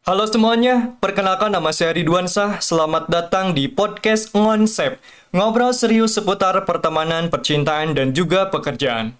Halo semuanya, perkenalkan nama saya Ridwan Shah. Selamat datang di podcast Ngonsep. Ngobrol serius seputar pertemanan, percintaan, dan juga pekerjaan.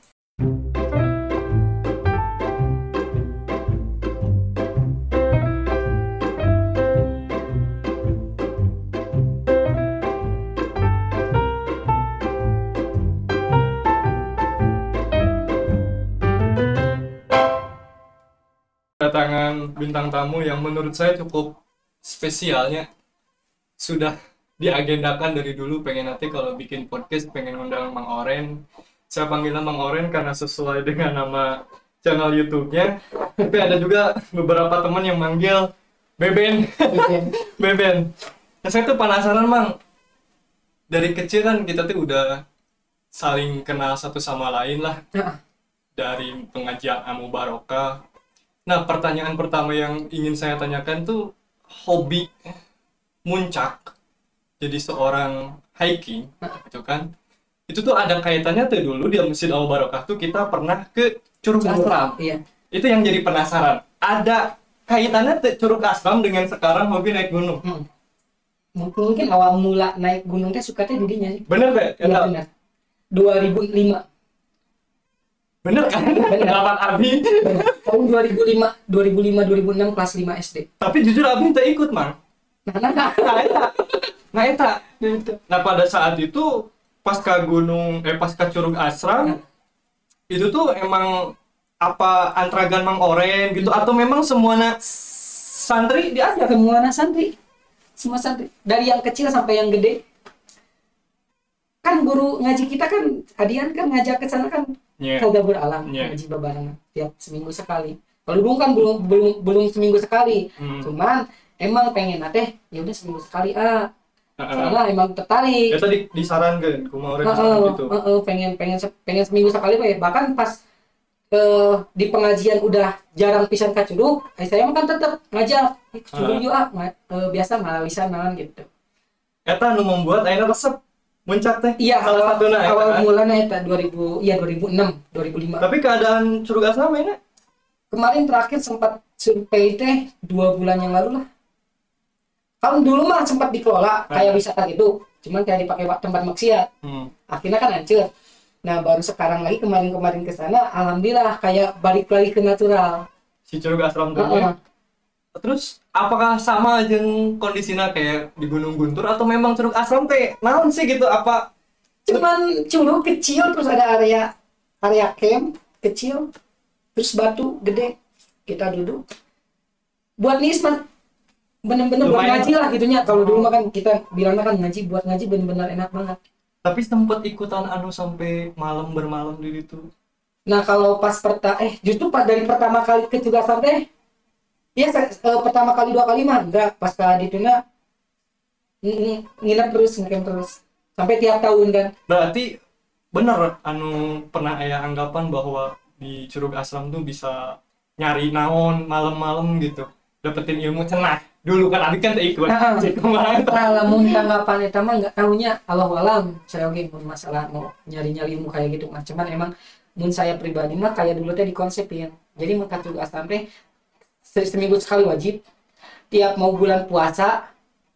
Kedatangan bintang tamu yang menurut saya cukup spesialnya. Sudah diagendakan dari dulu, pengen nanti kalau bikin podcast pengen undang Mang Oren. Saya panggilnya Mang Oren karena sesuai dengan nama channel YouTube-nya. Tapi ada juga beberapa teman yang manggil Beben. Beben. Nah, saya tuh penasaran, Mang. Dari kecil kan kita tuh udah saling kenal satu sama lain lah. Dari pengajian Amu Barokah. Nah, pertanyaan pertama yang ingin saya tanyakan tuh hobi muncak jadi seorang hiking gitu kan. Itu tuh ada kaitannya tuh dulu di Masjid Abu Barokah tuh kita pernah ke Curug Asram. Iya. Itu yang jadi penasaran. Ada kaitannya tuh Curug Asram dengan sekarang hobi naik gunung. Mungkin awal mula naik gunung teh sukanya didinya sih. Bener gak? Iya benar. 2005. Bener kan? Bener. Dapat Abi. Tahun 2005, 2006 kelas 5 SD. Tapi jujur Abi tak ikut, Mang. Nah. Nah, eta. Nah, pada saat itu pasca Curug Asram itu tuh emang apa antragan Mang Oren gitu atau memang semuanya santri diajak? Semua anak santri. Semua santri. Dari yang kecil sampai yang gede. Kan guru ngaji kita kan Adian kan ngajak ke sana kan Gabur Alam ngaji babarengan tiap seminggu sekali. Kalau dulu kan belum seminggu sekali. Cuman emang pengen teh ya udah seminggu sekali soalnya emang tertarik. Ya tadi disarankan kumaha orang gitu. Pengen seminggu sekali ya. Bahkan pas di pengajian udah jarang pisan ka Curug, saya mah kan tetap ngajak Curug yuk biasa malawisan naon gitu. Eta nu membuat ayeuna resep muncak teh. Iya, salah satu awal mulanya eta 2006, 2005. Tapi keadaan Curug Asram ini kemarin terakhir sempat survei teh 2 bulan yang lalu lah. Kan dulu mah sempat dikelola kayak wisata gitu, cuman kayak dipakai tempat maksiat. Akhirnya kan hancur. Nah, baru sekarang lagi kemarin ke sana, alhamdulillah kayak balik lagi ke natural. Si Curug Asram tuh. Terus apakah sama jeung kondisinya kayak di Gunung Guntur atau memang Curug Asram teh naon sih gitu apa? Cuman curug kecil terus ada area camp kecil terus batu gede kita duduk buat nismat bener-bener buat ngaji lah gitunya. Kalau dulu mah kan kita bilangnya kan ngaji buat ngaji bener-bener enak banget. Tapi sempet ikutan sampai malam bermalam di situ. Nah, kalau pas justru pas dari pertama kali ke Curug Asram teh ya pertama kali 2 kali mah enggak, pas di tuna nginep terus ngecamp terus sampai tiap tahun kan. Berarti bener pernah aya anggapan bahwa di Curug Asram tuh bisa nyari naon malam-malam gitu, dapetin ilmu cenah. Dulu kan Abi kan teh ikut. Lamun tanggapan eta mah enggak tahunya Allahu alam. Saya oke masalah mau nyari-nyari ilmu kayak gitu mah. Cuman emang mun saya pribadi mah kayak dulu teh dikonsepin. Jadi mun ka Curug Asram teh seminggu sekali wajib, tiap mau bulan puasa,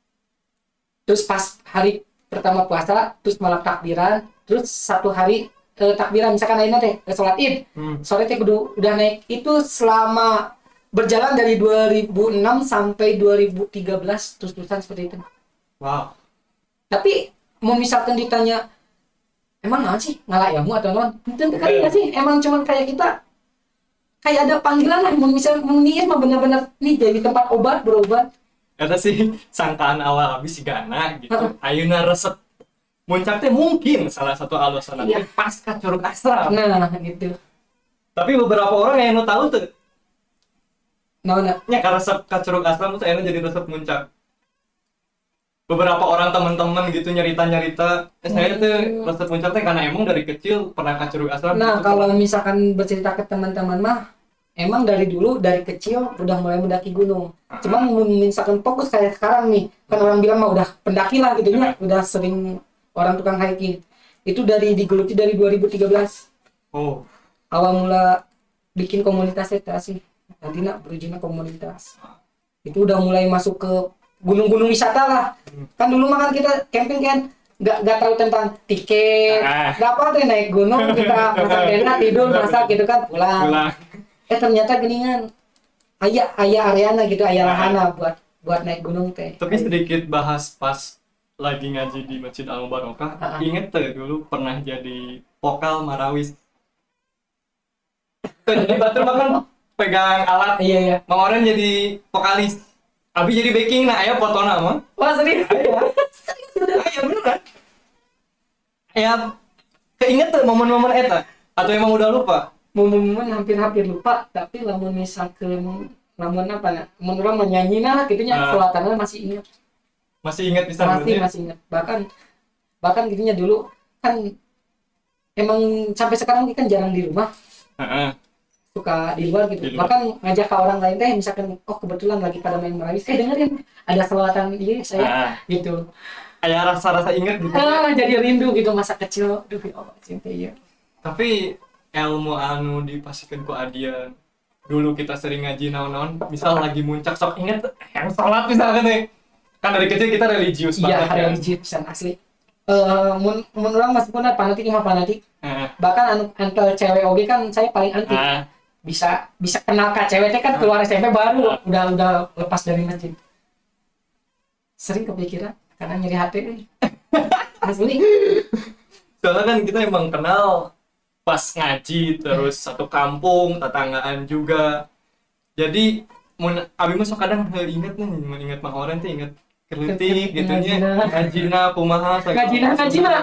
terus pas hari pertama puasa, terus malam takbiran, terus satu hari takbiran misalkan lainnya teh sholat id, sore teh udah naik. Itu selama berjalan dari 2006 sampai 2013 terus-terusan seperti itu. Wow. Tapi mau misalkan ditanya emang naon sih ngalah ilmu atau naon? Tentu kali nggak sih, emang cuman kayak kita kayak ada panggilan lah, misalnya niat mah benar-benar nih jadi tempat berobat. Eta sih sangkaan awal Abi si Gana gitu. Ayeuna resep muncak teh mungkin salah satu alasan nanti pasca Curug Asram. Nah, gitu. Tapi beberapa orang yang tahu tuh. Nah. Nya ka resep ka Curug Asram tuh ayeuna jadi resep muncak. Beberapa orang teman-teman gitu nyerita-nyerita, saya tuh resep muncak teh karena emang dari kecil pernah ka Curug Asram. Nah, kalau misalkan bercerita ke teman-teman mah emang dari dulu dari kecil udah mulai mendaki gunung. Cuman misalkan fokus kayak sekarang nih, kan orang bilang mah udah pendaki lah gitu ya, udah sering orang tukang hiking. Itu digeluti dari 2013. Oh. Awal mula bikin komunitas eta sih. Nanti nak berujungnya komunitas. Itu udah mulai masuk ke gunung-gunung wisata lah. Kan dulu mah kan kita camping kan nggak tahu tentang tiket, nggak apa tuh naik gunung kita masak tenda tidur masak gitu kan pulang. Ternyata geningan ayah areana gitu ayah lahana buat naik gunung teh. Tapi sedikit bahas pas lagi ngaji di Masjid Al Mubarokah, inget tuh dulu pernah jadi vokal Marawis. Tuh jadi batur makan pegang alat. Iya. Mang Oren jadi vokalis. Abi jadi backing nah aya foto nama. Wah serius ya. Aya bener kan? Aya keinget tuh momen-momen eta atau emang udah lupa? Momen-momen hampir lupa tapi lamun misalkan lamun apa ya menurut menyanyi nah gitunya kelatannya masih ingat. Masih ingat bisa masih ingat bahkan gitunya dulu kan emang sampai sekarang kan jarang di rumah. Suka di luar gitu. Bahkan ngajak ke orang lain teh misalkan oh kebetulan lagi pada main Marawis dengerin ada selawatan dia saya gitu. Kayak rasa ingat gitu. Jadi rindu gitu masa kecil. Duh ya Allah cinta ya. Tapi ilmu anu dipasikeun ku Adian. Dulu kita sering ngaji naon-naon, misal lagi muncak sok inget yang salat misalkan nih. Kan dari kecil kita religius banget. Iya, religius asli. Mun urang masih pun fanatik mah fanatik. Bahkan antel cewek oge kan saya paling anti. Bisa kenal ke cewek kan keluar SMP baru udah lepas dari masjid. Sering kepikiran karena nyeri hati nih. Asli. Soalnya kan kita emang kenal pas ngaji terus satu kampung, tetanggaan juga. Jadi abi mah sok kadang inget nih, inget Mang Oren tuh inget keleutik gitu nya. Ngajina kumaha ngajina.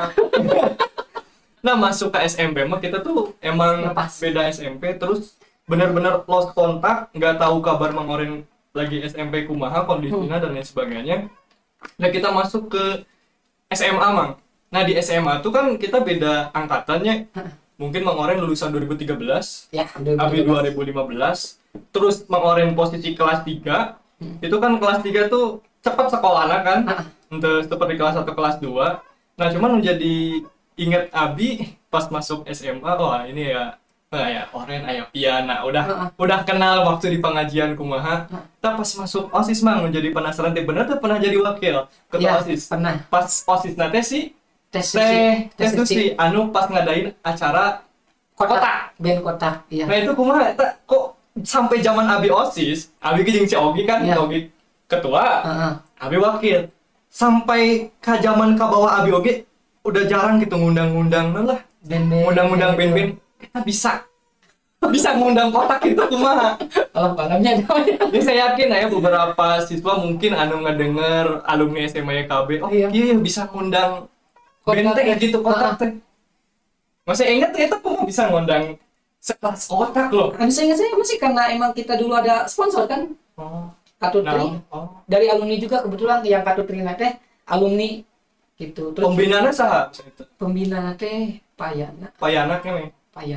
Nah, masuk ke SMP mah kita tuh emang beda SMP terus benar-benar lost kontak, nggak tahu kabar Mang Oren lagi SMP kumaha kondisinya dan lain sebagainya. Nah, kita masuk ke SMA, Mang. Nah, di SMA tuh kan kita beda angkatannya. Mungkin Mang Oren lulusan 2013, ya, Abi 2015. Terus Mang Oren posisi kelas 3. Itu kan kelas 3 tuh cepat sekolahnya kan. Untuk seperti kelas 1, kelas 2. Nah, cuman menjadi ingat Abi pas masuk SMA, wah ini ya Oren aya Piana udah kenal waktu di pengajian kumaha. Tapi pas masuk OSIS Mang menjadi penasaran teh bener tuh pernah jadi wakil ketua OSIS. Pernah. Pas OSIS nanti sih tes susi anu pas ngadain acara kota band kota iya. Nah itu kumaha kok sampai zaman Abi OSIS Abi jeung si Ogi kan Ogi ketua Abi wakil sampai ke zaman ka bawah Abi Ogi udah jarang gitu ngundang-ngundang lah ngundang band-band kita bisa ngundang kotak itu kumaha kalau malamnya ya saya yakin ya beberapa siswa mungkin anu ngedenger alumni SMA YKB iya bisa ngundang benteng gitu kotak teh. Masih ingat ya itu kok bisa ngundang sekelas kotak loh. Saya masih karena emang kita dulu ada sponsor kan. Katutri. Dari alumni juga kebetulan yang Katutri teh alumni gitu. Terus pembinaannya saha? Pembinaan teh Payana kene.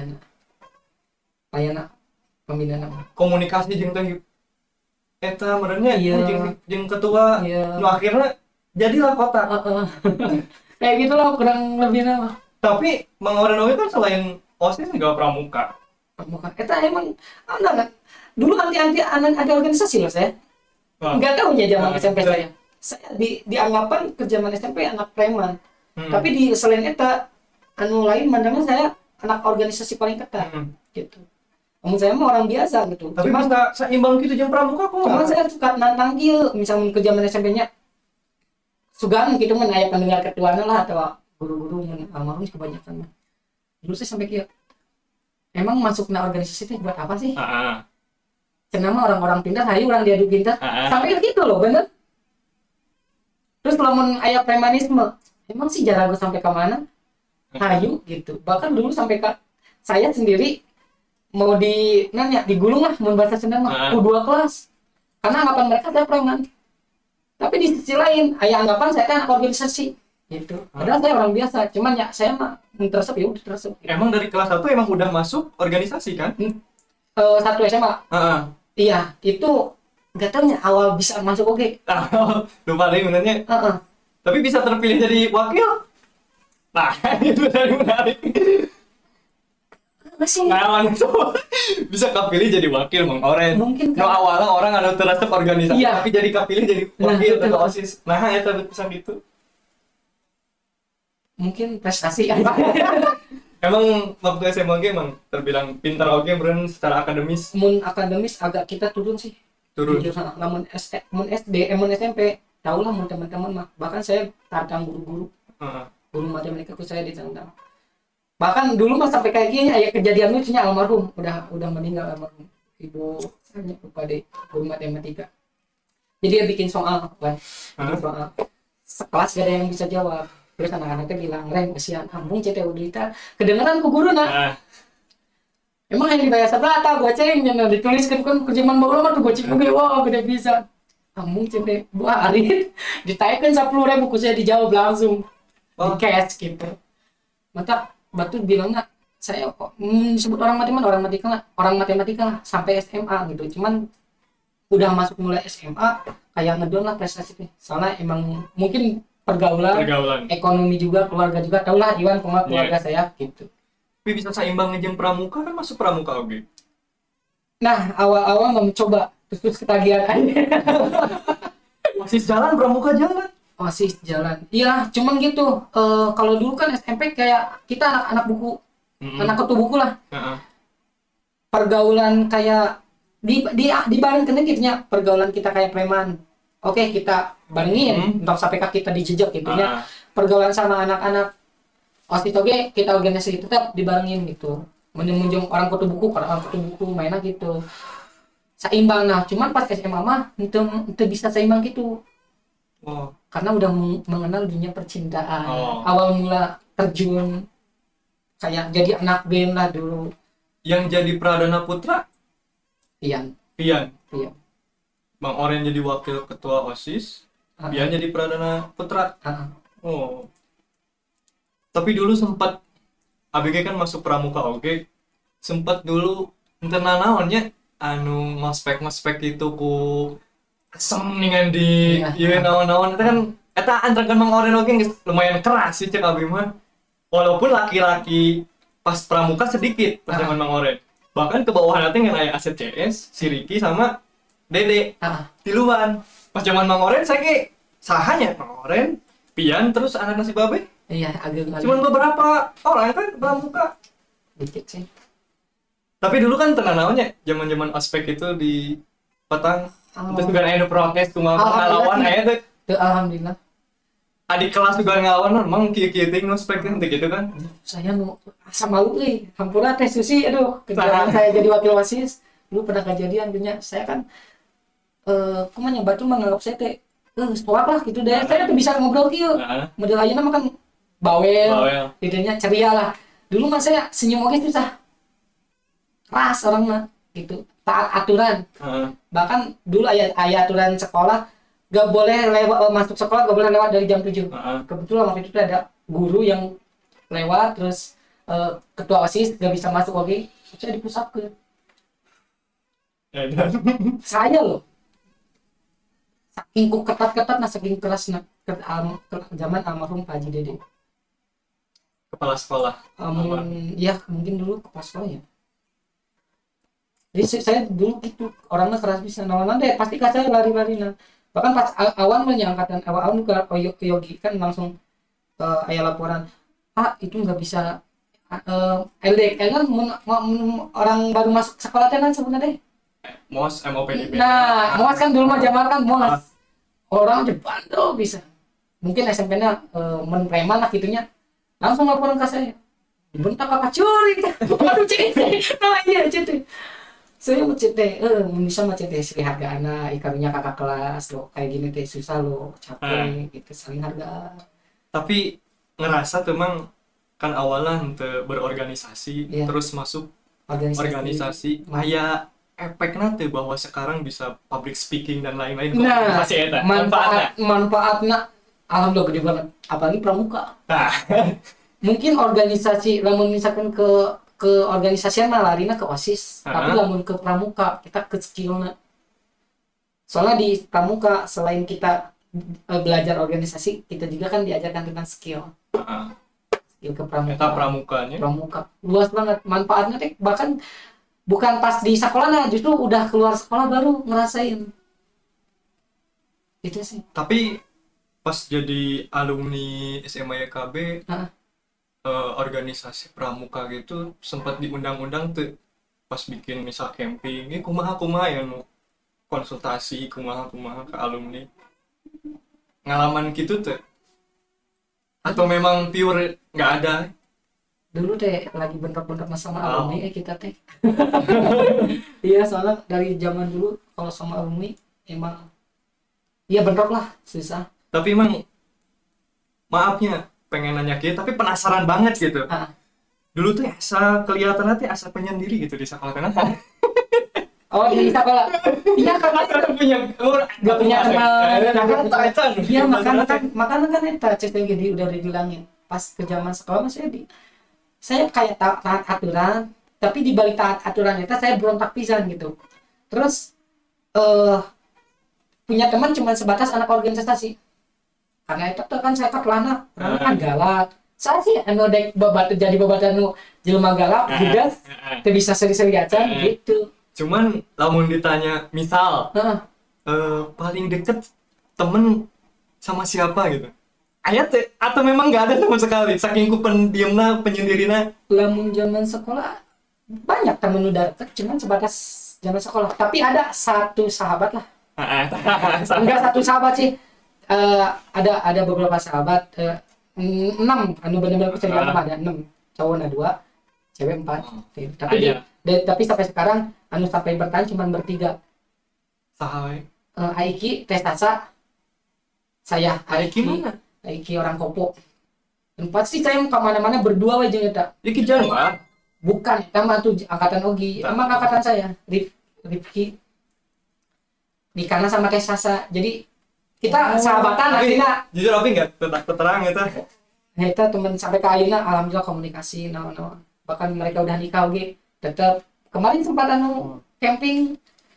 Payana pembinaan. Komunikasi jeung teh eta merenya jeung ketua nu akhirnya jadilah kotak. Kayak gitu loh kurang lebih nama. Tapi Mang Oren oge kan selain OSIS juga pramuka. Eta emang anak dulu anti ada organisasi loh saya. Enggak tahu ya zaman SMP saya. Saya dianggapan ke zaman SMP anak preman. Tapi di selain eta anu lain mandangnya saya anak organisasi paling ketat gitu. Namun saya mah orang biasa gitu. Tapi masa seimbang gitu jeung pramuka kok. Cuman saya suka nantang kieu misalnya ke zaman SMP-nya sugan gitu mun aya pendengar ketuana lah atau guru-guru mun almarhum kebanyakan. Dulu saya sampai kieu. Emang masukna organisasi itu buat apa sih? Cenah mah orang-orang pintar, hayu orang diadu pintar. Sampai gitu loh, bener. Terus lamun aya premanisme, emang sih jarang sampai ke mana? Hayu gitu. Bahkan dulu sampai ke saya sendiri mau digulung lah mun bahasa Sunda mah U2 kelas. Karena anggapan mereka saya preman. Tapi di sisi lain, aya anggapan saya kan organisasi gitu. Padahal saya orang biasa, cuman ya saya mah tersep ya udah tersep. Emang dari kelas 1 emang udah masuk organisasi kan? 1 SMA. Iya, itu enggak tahu awal bisa masuk oke. Lupa deh benernya. Tapi bisa terpilih jadi wakil. Nah, itu dari menarik. Masih Nah, itu bisa kapilih jadi wakil Mang Oren. Mungkin No awalnya orang anu teu resep organisasi, Iya. tapi jadi kapilih jadi Nah, wakil betul. ketua OSIS. Nah, eta pesan gitu. mungkin prestasi ya. Emang waktu SMA ge emang terbilang pintar oge meureun secara akademis Mun akademis agak kita turun sih. turun. Jujur, namun mun SD, mun SMP, tahu lah mun teman-teman mah. Bahkan saya tantang guru-guru, Heeh. guru matematika ku saya ditantang. Bahkan dulu mah sampai kayak gini, ya kejadian lucunya almarhum, udah meninggal almarhum. Ibu saya lupa deh, guru matematika. Jadi dia bikin soal, kan? Bikin soal. Sekelas gak ada yang bisa jawab. Terus anak-anaknya bilang, Reng, kesian, ambung CT Udita. Kedengeran ku guru nak. Nah, Emang yang dibayar seberapa buat ceng yang dituliskan kan kerjaman bawah mah tuh gocek gue wah gede bisa. Kamu ceng buah hari ditaikkan 10.000 ku saya dijawab langsung di cash gitu. Mata batu bilangnya saya kok sebut orang matematika lah sampai SMA gitu. Cuman udah masuk mulai SMA kayak ngedon lah prestasinya. Soalnya emang mungkin pergaulan, ekonomi juga, keluarga juga, tau lah Iwan pengaruh keluarga saya gitu. tapi bisa seimbang jeung pramuka kan masuk pramuka oge. Nah, awal-awal mencoba terus ketagihan aja. OSIS jalan, pramuka jalan. OSIS jalan. Iya, cuman gitu. Kalau dulu kan SMP kayak kita anak-anak buku, anak kutu buku lah. Heeh. Pergaulan kayak di bareng kena gitunya, pergaulan kita kayak preman. Oke, kita barengin untuk sampai kaki kita dijejak gitu ya. Pergaulan sama anak-anak OSIS oke, kita organisasi tetap dibarengin gitu. Menunjung orang kutu buku, orang kutu buku mainnya gitu. Seimbang. Nah, cuman pas SMA mah itu bisa seimbang gitu. Oh, Karena udah mengenal dunia percintaan. Oh. Awal mula terjun kayak jadi anak band lah dulu. yang jadi Pradana Putra Pian. Pian. Iya. Bang Oren jadi wakil ketua OSIS, Pian jadi Pradana Putra. Oh. Tapi dulu sempat ABG kan masuk pramuka oke. Sempat dulu enten naonnya anu ngospek itu ku asem ningan di Iya. naon-naon itu kan eta antrekan Mang Oren oge geus lumayan keras sih cek abi mah. Walaupun laki-laki pas pramuka sedikit pas zaman Mang Oren. Bahkan ke bawah nanti ngan aya Asep CS, si Riki sama Dede. Tiluan. Pas zaman Mang Oren saya ge sahanya Mang Oren, Pian terus anak nasi babe. Iya, agak Cuman beberapa orang kan pramuka. dikit sih. Tapi dulu kan tenang naonnya, zaman-zaman aspek itu di petang. Terus juga aya nu protes kumaha ngalawan aya teh. Tuh, alhamdulillah. Adik kelas juga ngalawan memang kieu-kieu teh nu aspek teh gitu kan. Saya mau asa malu hampura teh Susi, aduh, ketika saya jadi wakil OSIS, dulu pernah kejadian punya saya kan kumaha batu menganggap saya teh stoak lah gitu deh. Saya tuh bisa ngobrol kieu. Model ayeuna mah kan bawel. Tidaknya ceria lah. Dulu mah saya senyum oke susah. Keras orangnya gitu. Taat aturan. Bahkan dulu aya aturan sekolah gak boleh lewat masuk sekolah gak boleh lewat dari jam 7. Kebetulan waktu itu ada guru yang lewat terus ketua OSIS gak bisa masuk oke. Saya dipusapkeun. Saya loh. Saking ku ketat-ketat saking kerasna zaman almarhum Pak Haji Dede. Kepala sekolah. Ya mungkin dulu kepala sekolah ya. Jadi saya dulu gitu orangnya keras bisa nawan deh pasti saya lari-lari nah. Bahkan pas awan menyangkatan awal ke Yogi kan langsung ayah laporan itu nggak bisa LDK kan orang baru masuk sekolah kan sebenarnya MOS MOPDB. nah MOS kan dulu mah zaman kan MOS orang aja bandel bisa mungkin SMP-nya preman lah gitunya langsung laporan ke saya dibentak kakak curi aduh cete nah iya cete saya mau cete bisa mah cete seri harga anak ikannya kakak kelas lo kayak gini teh susah lo capek gitu saling harga. Tapi ngerasa tuh mang kan awalnya untuk berorganisasi terus masuk organisasi kayak efeknya tuh bahwa sekarang bisa public speaking dan lain-lain. Nah manfaatnya alhamdulillah gede banget apalagi pramuka. Mungkin organisasi lamun misalkan ke organisasian mah larina ke OSIS tapi lamun ke pramuka kita ke skillnya soalnya di pramuka selain kita belajar organisasi kita juga kan diajarkan tentang skill ilmu Eta pramukanya. pramuka luas banget manfaatnya teh, bahkan bukan pas di sekolahnya, justru udah keluar sekolah baru ngerasain itu sih. Tapi pas jadi alumni SMA YKB, Heeh. organisasi pramuka gitu sempat diundang-undang tuh pas bikin misal camping, ini kumaha ya nu konsultasi kumaha ke alumni. Ngalaman gitu tuh atau memang pure nggak ada? Dulu teh lagi bentrok-bentrok sama Oh. alumni kita teh. Iya, soalnya dari zaman dulu kalau sama alumni emang iya bentrok lah, susah. Tapi emang maafnya pengen nanya gitu tapi penasaran banget gitu. Ah, Dulu tuh asa kelihatannya tuh asa penyendiri gitu di sekolah kenapa? oh di sekolah. Iya karena punya nggak punya teman. Iya makanya kan eta cek gini udah dibilangin. Pas ke zaman sekolah masih saya kayak taat aturan, tapi di balik taat aturan itu saya berontak pisan gitu. Terus punya teman cuma sebatas anak organisasi. Karena itu tuh kan saya kelana, karena kan galak. Saya sih anu dek jadi babatan nu jelema galak, judes, teu bisa seri-seri acan gitu. Cuman lamun ditanya misal Heeh. paling deket temen sama siapa gitu, ayat atau memang nggak ada sama sekali saking ku pendiamna penyendirinya. Lamun zaman sekolah banyak temen udah deket, cuman sebatas zaman sekolah. Tapi ada satu sahabat lah. Enggak satu sahabat sih. Ada beberapa sahabat, 6 anu benar-benar bisa dibilang ada 6, cowok ada 2, cewek 4. Tapi tapi sampai sekarang anu sampai bertahan cuma bertiga. Sahabat Aiki, Testasa, saya. Aiki mana? Aiki orang Kopo. Empat sih saya kemana-mana berdua aja eta. Iki Januar. Bukan, sama tuh angkatan Ogi. Emang angkatan saya, Rifki. Nikahnya sama Testasa. Jadi kita sahabatan Tapi akhirnya. jujur tapi nggak terang gitu. Kita teman sampai ke ayeuna alhamdulillah komunikasi naon-naon. Bahkan mereka udah nikah oge, tetap kemarin sempat anu camping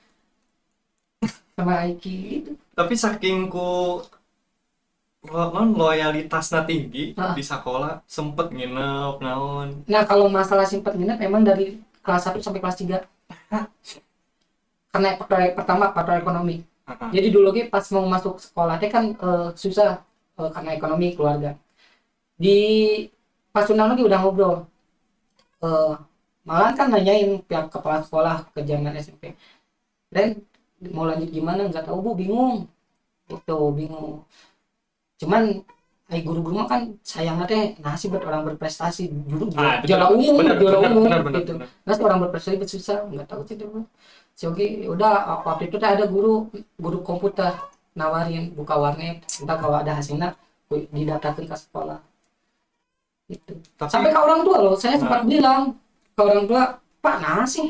sama Aiki gitu. Tapi saking ku loyalitasnya tinggi di sekolah sempet nginep naon. Nah, kalau masalah simpen nginep memang dari kelas 1 sampai kelas 3. Karena faktor pertama faktor ekonomi. Jadi dulu pas mau masuk sekolah teh kan susah karena ekonomi keluarga. Di pas undang lagi udah ngobrol. Malah kan nanyain pihak kepala sekolah ke zaman SMP. Dan mau lanjut gimana nggak tahu Bu, bingung. Itu bingung. Cuman guru-guru mah kan sayangnya teh nasi buat orang berprestasi dulu juara umum gitu. Nasi orang berprestasi susah nggak tahu sih dulu. Oke, udah waktu itu ada guru komputer nawarin buka warnet, entah kalau ada hasilnya didaftarkan ke sekolah. Itu. Sampai ke orang tua loh, saya sempat bilang ke orang tua, Pak nasi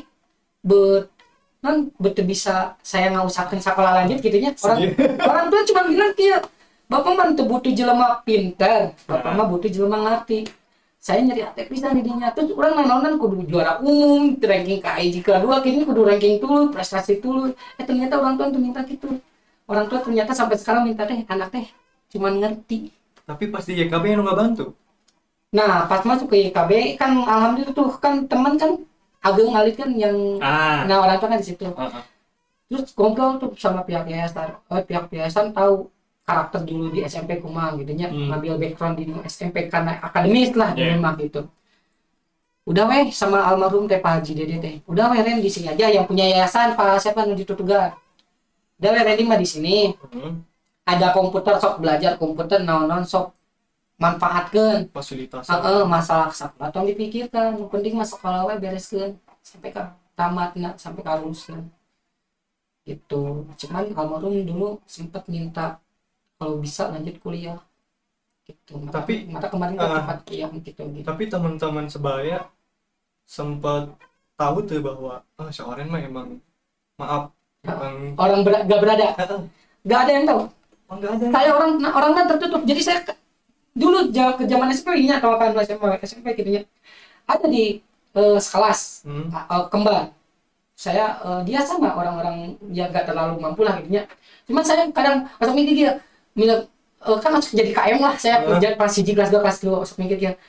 betul bisa saya nggak usahkan sekolah lanjut gitunya. Orang tua cuma bilang kia, Bapak mah teu butuh jelema pintar, Bapak mah butuh jelema ngerti. Saya nyari hati pisan didinya, terus orang nanonan kudu juara umum, ranking KIJ kedua, kini kudu ranking dulu, prestasi dulu. Ternyata orang tua tuh minta gitu. Orang tua ternyata sampai sekarang minta teh anak teh cuman ngerti. Tapi pas di YKB yang nggak bantu. Nah pas masuk ke YKB kan alhamdulillah tuh kan teman kan ageng ngalit kan yang nah orang tua kan di situ. Terus ngobrol tuh sama pihak yayasan tahu karakter dulu di SMP kumaha gitu nya, ngambil background di SMP karena akademis lah memang gitu. Udah weh sama almarhum teh Pak Haji Dede teh. Udah weh Ren di sini aja yang punya yayasan Pak siapa nu ditutugar. Udah weh Ren mah di sini. Ada komputer sok belajar komputer naon-naon sok manfaatkeun fasilitas. Masalah sekolah tong dipikirkan. Yang penting mah sekolah we bereskeun sampai ka tamatna sampai ka lulusna. Gitu. Cuman almarhum dulu sempat minta kalau bisa lanjut kuliah gitu. Tapi kemarin sempat kuliah gitu. Tapi teman-teman sebaya sempat tahu tuh bahwa seorang mah emang maaf orang gak berada, gak ada yang tahu. Saya orang kan tertutup. Jadi saya dulu ke zaman SMP nya kalau kan SMP gitu nya ada di sekelas kembar. Saya dia sama orang-orang yang gak terlalu mampu lah gitu nya. Cuman saya kadang pas mikir dia kan harus jadi KM lah saya kerja kelas 1 kelas 2 kelas 2 usah mikir ya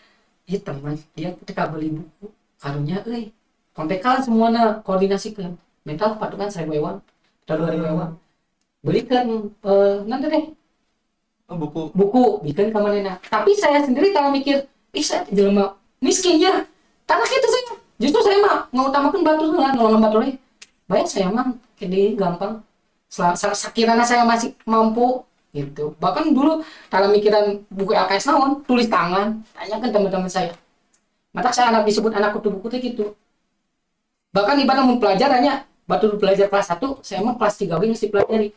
Iya teman dia ketika beli buku karunya kontekan semuanya koordinasikan mental patukan 1.000 ewan atau 2.000 ewan belikan nanti deh Oh, buku. buku bikin ke mana. Tapi saya sendiri kalau mikir saya jelema miskinnya tanah itu saya justru saya mah mengutamakan batur lah nolong batur banyak saya mah jadi gampang sekiranya saya masih mampu gitu. Bahkan dulu dalam mikiran buku LKS naon tulis tangan tanyakan teman-teman saya mata saya anak disebut anak kutu buku teh gitu. Bahkan ibadah mau pelajarannya batur belajar kelas 1 saya mah kelas 3 we mesti pelajari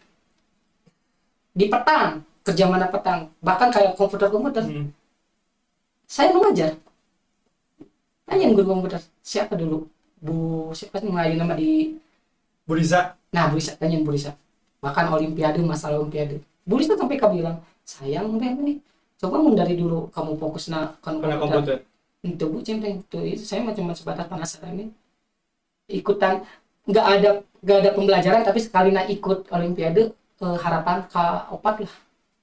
di petang kerja mana petang bahkan kayak komputer saya mengajar tanya guru komputer siapa dulu Bu siapa mulai nama di Bu Riza. nah Bu Risa tanya Bu Risa bahkan olimpiade masalah olimpiade Bu Risa sampai bilang sayang nih coba dari dulu kamu fokus kan Kena komputer. itu Bu centeng itu saya cuma sebatas penasaran nih ikutan nggak ada pembelajaran tapi sekali ikut olimpiade harapan ke opat lah.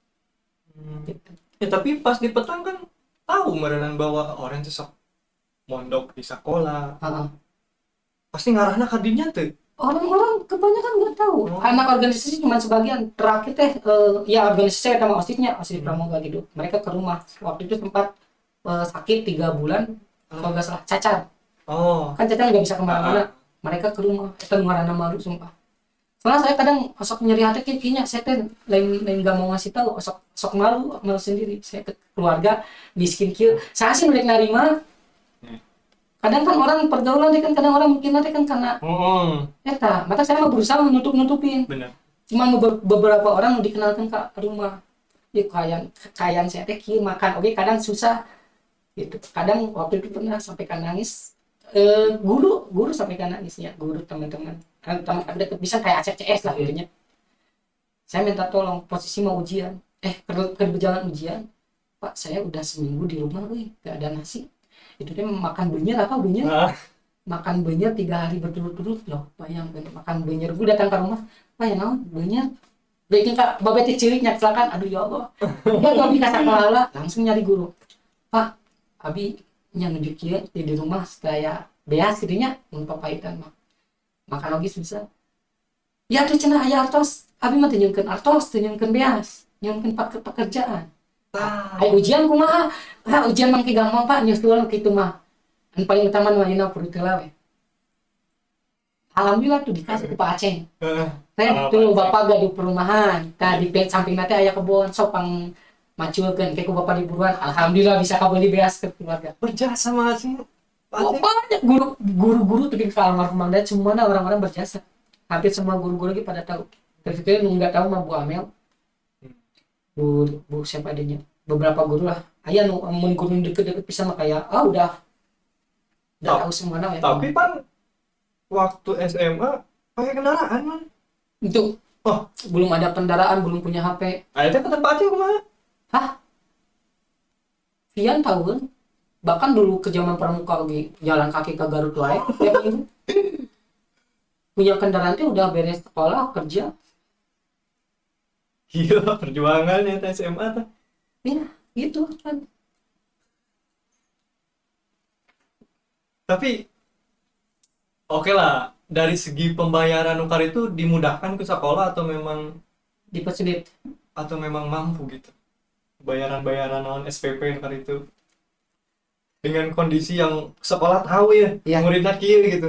Gitu. Ya tapi pas di petang kan tahu merenan bahwa orang itu sok mondok di sekolah. Pasti ngarahna ka dinya teh. Orang-orang kebanyakan nggak tahu. Anak organisasi cuma sebagian. Terakhir teh ya organisasi sama osisnya osis pramuka gitu. Mereka ke rumah. Waktu itu sempat sakit 3 bulan kalau nggak salah cacar. Kan cacar nggak bisa kemana-mana. Mereka ke rumah. Itu ngarana malu sumpah. Soalnya saya kadang sok nyeri hati kayaknya saya teh lain nggak mau ngasih tahu sok malu sendiri saya ke keluarga miskin kieu saya sih mereka nerima kadang kan orang pergaulan kan kadang orang mungkin nanti kan karena maka saya mau berusaha nutupin benar cuma beberapa orang dikenalkan ke rumah ya kayaan saya teh kieu makan oke kadang susah gitu kadang waktu itu pernah sampai kan nangis guru sampai kan nangis ya guru teman-teman teman deket bisa kayak ACCS lah gitu. Saya minta tolong posisi mau ujian berjalan ujian Pak saya udah seminggu di rumah gak ada nasi itu dia makan benyer makan benyer 3 hari berturut-turut loh bayangkan makan benyer gue datang ke rumah Pak ya naon benyer bikin kak babet ciliknya kecelakaan aduh ya Allah dia gak bisa sakalala langsung nyari guru Pak abi nunjukin di rumah saya beas gitunya papahitan mah makan lagi susah ya tuh cenah aya artos abi mah tunjukkeun artos tunjukkeun beas nyunkeun pekerjaan ayo ujian kumaha ujian mangke gampang Pak nyusul kitu mah an paling utama mah dina purutela we alhamdulillah tuh dikasih ku Pak Aceng tuh bapak gaduh perumahan tadi samping nanti aya kebon sopang maculkeun kayak ku bapak di buruan alhamdulillah bisa kabeli beas ke keluarga berjasa mah sih banyak guru-guru tuh di almarhum Mang Dayat semuanya orang-orang berjasa hampir semua guru-guru lagi pada tahu terus nggak tahu mah Bu Amel Bu siapa adanya beberapa guru lah aya nu guru deket-deket bisa mah kayak udah tahu semuanya ya tapi pan waktu SMA pakai kendaraan man itu belum ada kendaraan belum punya HP akhirnya ke tempatnya kumaha Vian tahu kan bahkan dulu ke zaman pramuka lagi jalan kaki ke Garut wae tiap minggu punya kendaraan tuh udah beres sekolah kerja gila perjuangannya SMA tuh ya gitu kan tapi oke lah dari segi pembayaran nukar itu dimudahkan ke sekolah atau memang dipersulit atau memang mampu gitu bayaran non SPP nukar itu dengan kondisi yang sekolah tahu ya. Muridnya kieu gitu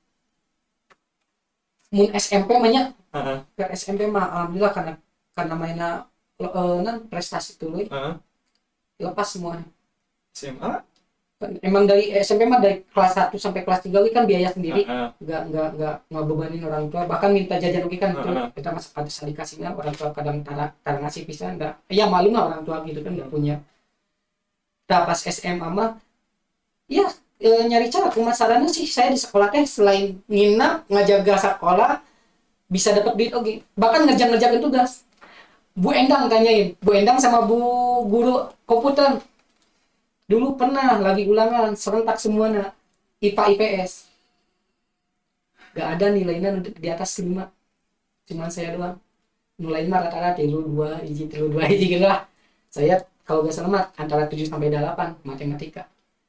mun SMP banyak ke SMP mah alhamdulillah karena mainnya prestasi dulu lepas semuanya SMA emang dari SMP mah dari kelas 1 sampai kelas 3 kan biaya sendiri nggak bebanin orang tua bahkan minta jajan kan itu kita masih pada dikasihnya orang tua kadang tar ngasih pisah enggak ya malu lah orang tua gitu kan nggak punya pas SMA mah ya nyari cara pemasarannya sih saya di sekolah teh selain nginap ngajaga sekolah bisa dapat duit bahkan ngerjain tugas Bu Endang tanyain Bu Endang sama Bu guru komputer dulu pernah lagi ulangan serentak semuanya IPA IPS gak ada nilainya di atas 5 cuma saya doang nilai mah rata-rata 2 hiji gitu lah saya kalau gak salah mah antara 7 sampai 8 matematika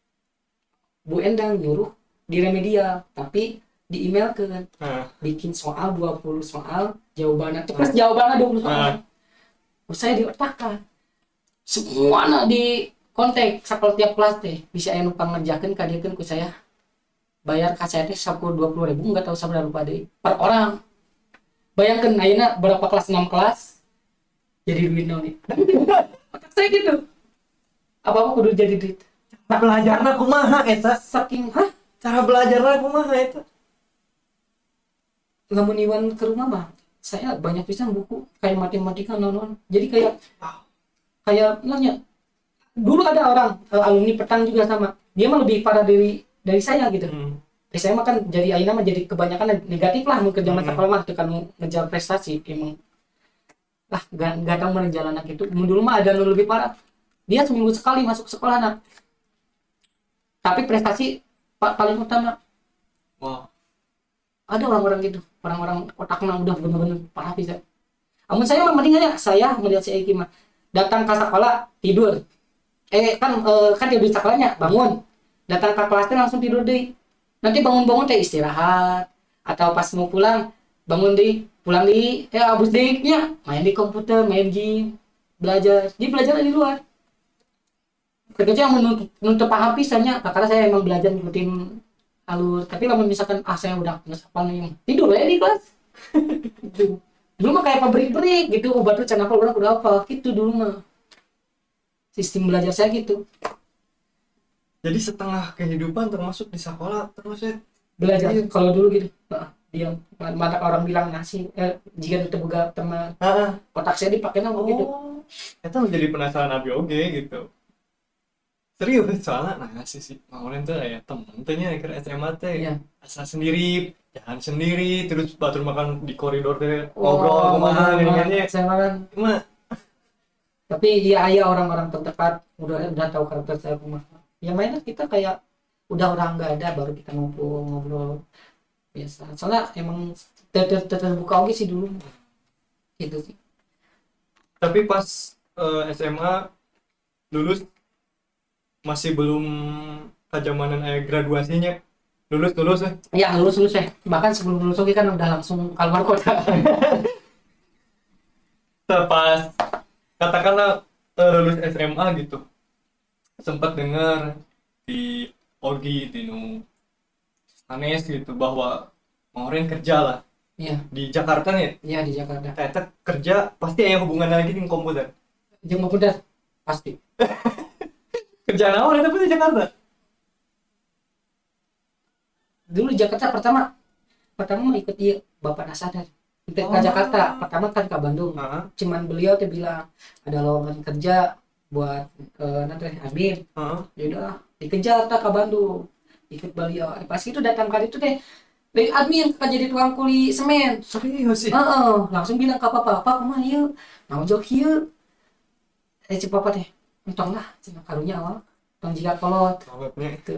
Bu Endang nyuruh di remedial, tapi di email kan bikin soal 20 soal, jawabannya terus jawabannya 20 soal. Saya diotakkan. Semua di kontak sakal tiap kelas teh bisa anu pangerjakeun ka dieukeun ku saya. Bayar ka saya teh saku 20.000 enggak tahu sabaraha lupa deui per orang. Bayangkan ayeuna berapa kelas 6 kelas jadi duit naon nih. Otak saya gitu. Apa-apa kudu jadi duit. Cara belajarna kumaha eta? Saking Cara belajarna kumaha eta? lamun iwan ke rumah mah saya banyak pisan buku kayak matematika non jadi kayak nanya dulu ada orang alumni petang juga sama dia mah lebih parah dari saya gitu. Saya mah kan jadi ayeuna mah jadi kebanyakan negatif lah mun kerja sekolah mah tekan ngejar prestasi emang lah gak tahu mana jalan anak itu. Mun dulu mah ada yang lebih parah, dia seminggu sekali masuk sekolah anak tapi prestasi paling utama. Wow. Ada orang-orang gitu, orang-orang otaknya udah bener-bener parah bisa. Namun saya mah mendingannya saya melihat si Eki mah datang ke sekolah tidur, kan dia di sekolahnya bangun, datang ke kelasnya langsung tidur deh. Nanti bangun-bangun teh istirahat atau pas mau pulang bangun deh, pulang deh, abis dehnya main di komputer, main game, belajar, dia belajar di luar. Kerja yang menutup paham pisannya, karena saya emang belajar ngikutin alur, tapi kalau misalkan saya udah apa nih tidur ya di kelas. Gitu. Dulu mah kayak pabrik-pabrik gitu, obat lu can apa orang udah apa gitu dulu mah sistem belajar saya gitu. Jadi setengah kehidupan termasuk di sekolah terus ya Belajar kalau dulu gitu dia mata orang bilang nasi jika itu boga teman otak saya dipakai nama gitu. Itu menjadi penasaran abi oge gitu. Serius soalnya sih kemarin tuh kayak temen tehnya akhir SMA teh asal sendiri jalan sendiri terus batur makan di koridor teh ngobrol kumaha gini saya makan cuma tapi ya ayah orang-orang terdekat udah tahu karakter saya rumah yang mainnya kita kayak udah orang nggak ada baru kita ngobrol biasa soalnya emang terbuka oke sih dulu gitu sih. tapi pas SMA lulus masih belum kejamanan graduasinya lulus ya lulus ya bahkan sebelum lulus oke kan udah langsung keluar kota. pas katakanlah lulus SMA gitu sempat dengar di Ogi di Anes gitu bahwa kemarin kerja lah di Jakarta nih iya di Jakarta ternyata kerja pasti ada hubungan lagi dengan komputer jeung komputer pasti. kerjaan apa tapi di Jakarta Dulu di Jakarta pertama mah ikut dia Bapak Nasadar ikut ke Jakarta pertama kan ke Bandung cuman beliau tuh bilang ada lowongan kerja buat nanti admin ya udah dikejar tak ke Bandung ikut beliau pas itu datang kali itu teh dari admin kan jadi tukang kuli semen serius sih langsung bilang ke papa kumaha ieu mau jauh ieu cik papa teh entong lah cina karunya awal tong jika kolot gitu.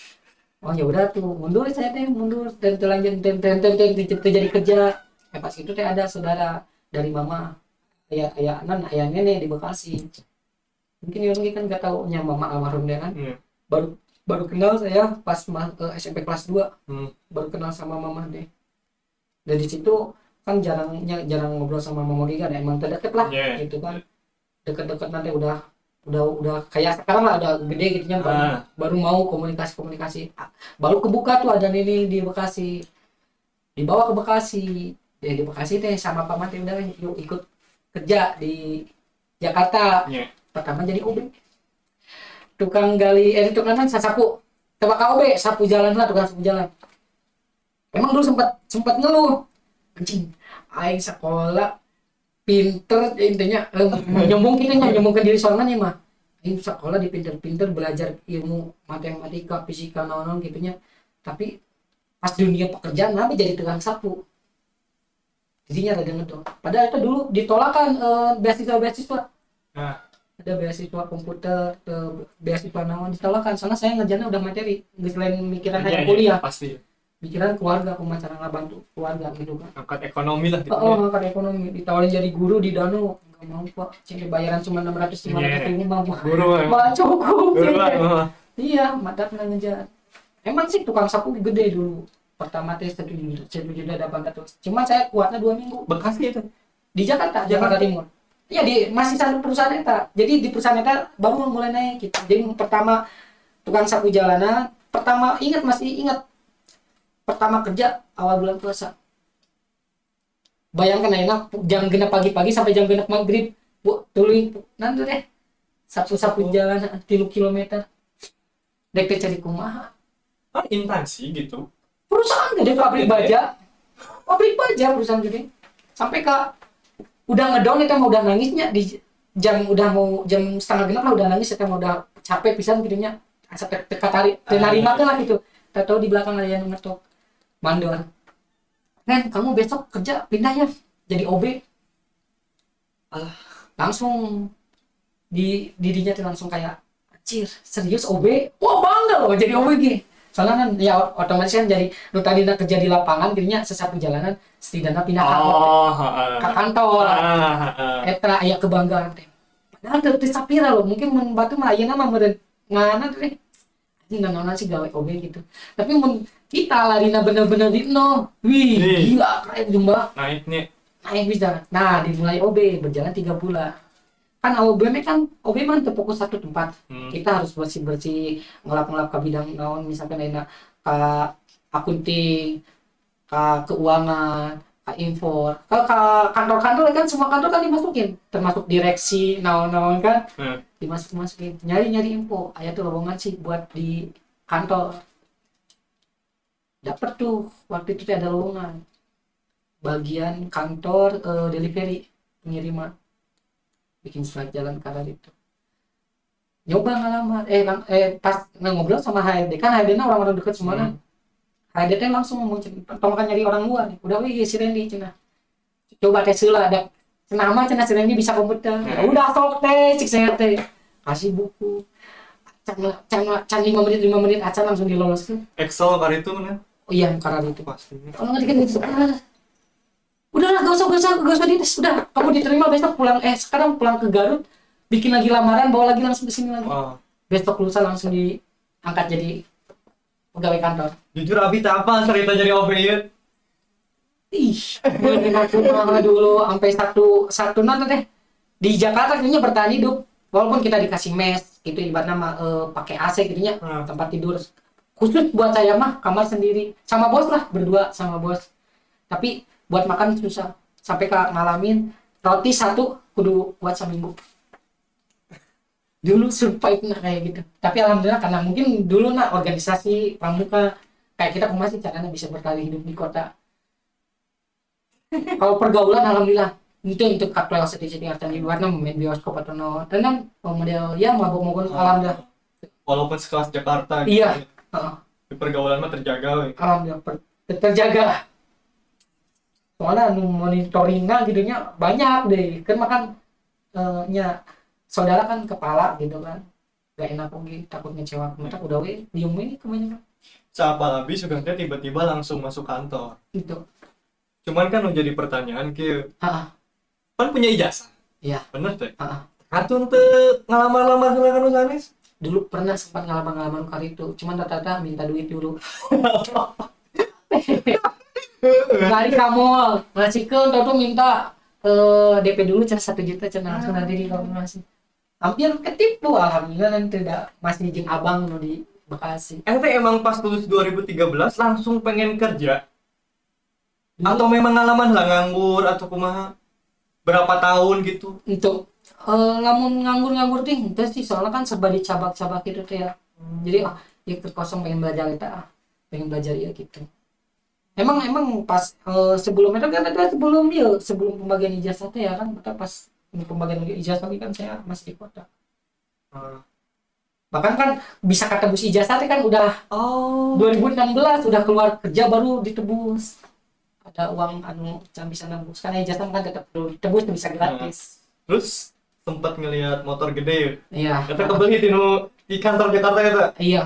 Oh ya udah tuh mundur saya teh mundur dan terlanjut terjadi kerja pas itu teh ada saudara dari mama ayah nenek di Bekasi mungkin Yonggi kan nggak tahu nya mama almarhum dia kan baru kenal saya pas SMP kelas 2 baru kenal sama mama deh dari situ kan jarang ngobrol sama mama Giga emang terdekat lah gitu kan deket-deket nanti udah kayak sekarang lah udah gede gitu nya baru mau komunikasi baru kebuka tuh ada ini di Bekasi dibawa ke Bekasi di Bekasi teh sama paman teh udah yuk ikut kerja di Jakarta pertama jadi OB tukang gali tukang sasapu tebak OB sapu jalan lah tukang sapu jalan emang dulu sempat ngeluh anjing aing sekolah pinter intinya nyombongkan diri soalnya nih mah ini sekolah di pinter belajar ilmu matematika fisika naon gitunya tapi pas dunia pekerjaan nabi jadi tukang sapu jadinya rada ngedong padahal itu dulu ditolakan beasiswa ada beasiswa komputer beasiswa naon ditolakan soalnya saya ngerjainnya udah materi nggak selain mikiran hanya kuliah pasti pikiran keluarga pemacaran bantu keluarga gitu kan angkat ekonomi lah gitu angkat ekonomi ditawarin jadi guru di Danu nggak mau pak cek bayaran cuma 500 ribu mah guru cukup guru iya mantap nggak ngejar Emang sih tukang sapu gede dulu. Pertama teh 1,8 juta. Cuman saya kuatnya 2 minggu. Bekasi itu. Di Jakarta Timur. Iya di masih satu perusahaan eta. Jadi di perusahaan eta baru mulai naik gitu. Jadi pertama tukang sapu jalanan, masih ingat pertama kerja awal bulan puasa. Bayangkan enak jam genap pagi-pagi sampai jam genap maghrib. Bu, tuluy nanti deh. Sapu-sapu jalanan 3 kilometer. Dek teh cari kumaha. Kan intansi gitu. Perusahaan gede pabrik baja perusahaan gede sampai ke udah ngedown itu mah udah nangisnya di jam setengah genap lah udah nangis itu mah udah capek pisan gitunya asa teka tarik terima lah gitu tahu di belakang ada yang ngetok mandor kan kamu besok kerja pindah ya jadi OB langsung di dirinya tuh langsung kayak anjir serius OB wah bangga loh jadi OB gitu. Soalnya kan ya otomatis kan jadi lu tadi kerja di lapangan dirinya sesapu jalanan setidaknya pindah ke kantor eta aya kebanggaan teh padahal teu sapira loh mungkin mun batu mah ayeuna mah meureun ngana teh anjing naon sih gawe OB gitu tapi mun kita larina bener-bener di nol gila keren jumlah naik bisa nah dimulai OB berjalan 3 bulan kan OB mah teu fokus satu tempat. Kita harus bersih-bersih ngelap-ngelap ke bidang naon misalkan enak ke akunting, ke keuangan, ke impor. Kalau ke kantor-kantor kan semua kantor kan dimasukin, termasuk direksi naon-naon kan. Dimasukin. Nyari info. Aya tuh lowongan sih buat di kantor. Dapat tuh waktu itu ada lowongan. Bagian kantor delivery pengiriman. Bikin surat jalan karar itu nyoba ngalamar pas ngobrol sama HRD kan HRD na orang-orang dekat semuanya HRD langsung ngomong tolong nyari orang luar udah wih si Randy cenah coba tes heula ada cenah mah cenah si Randy bisa komputer udah sok teh cik saya teh kasih buku can 5 menit acan langsung diloloskeun Excel kali itu mana oh iya karar itu pastinya kalau nggak gitu udahlah gak usah dites udah kamu diterima besok pulang sekarang pulang ke Garut bikin lagi lamaran bawa lagi langsung ke sini lagi besok lusa langsung diangkat jadi pegawai kantor jujur Abi tak apa cerita jadi OB ya dulu sampai satu nanti deh di Jakarta kayaknya bertahan hidup walaupun kita dikasih mes itu ibaratnya pakai AC gitunya tempat tidur khusus buat saya mah kamar sendiri sama bos lah berdua sama bos tapi buat makan susah sampai ngalamin roti satu kudu buat seminggu dulu survive kayak gitu tapi alhamdulillah karena mungkin dulu organisasi pramuka kayak kita masih caranya bisa bertahan hidup di kota kalau pergaulan alhamdulillah itu untuk kaktual sedikit artinya di luar main bioskop atau no dan model ya mabok-mabok alhamdulillah walaupun sekelas Jakarta iya di pergaulan mah terjaga alhamdulillah terjaga soalnya monitoringnya gitunya banyak deh kan makan saudara kan kepala gitu kan gak enak lagi takut ngecewa mereka udah diem ini kebanyakan siapa habis juga tiba-tiba langsung masuk kantor itu cuman kan jadi pertanyaan kan punya ijazah iya bener teh katun tuh ngalamar-lamar silakan usahanis dulu pernah sempat ngalaman kali itu cuman rata-rata minta duit dulu dari kamu ngasihkan tuh minta DP dulu cuma 1 juta cuma langsung nanti dikonfirmasi hampir ketipu alhamdulillah dan tidak masih izin abang di Bekasi emang pas lulus 2013 langsung pengen kerja atau memang ngalaman lah nganggur atau kumaha berapa tahun gitu untuk lamun nganggur ting itu sih soalnya kan serba dicabak-cabak gitu tuh ya jadi ikut kosong pengen belajar pengen belajar ya gitu emang pas sebelum itu kan ada sebelum pembagian ijazah tuh ya kan pas pembagian ijazah kan saya masih di kota bahkan kan bisa ketebus ijazah kan udah 2016 udah keluar kerja baru ditebus ada uang jangan bisa nembus karena ijazah kan tetap perlu ditebus bisa gratis terus sempat ngelihat motor gede iya kata kebeli di kantor Jakarta kata iya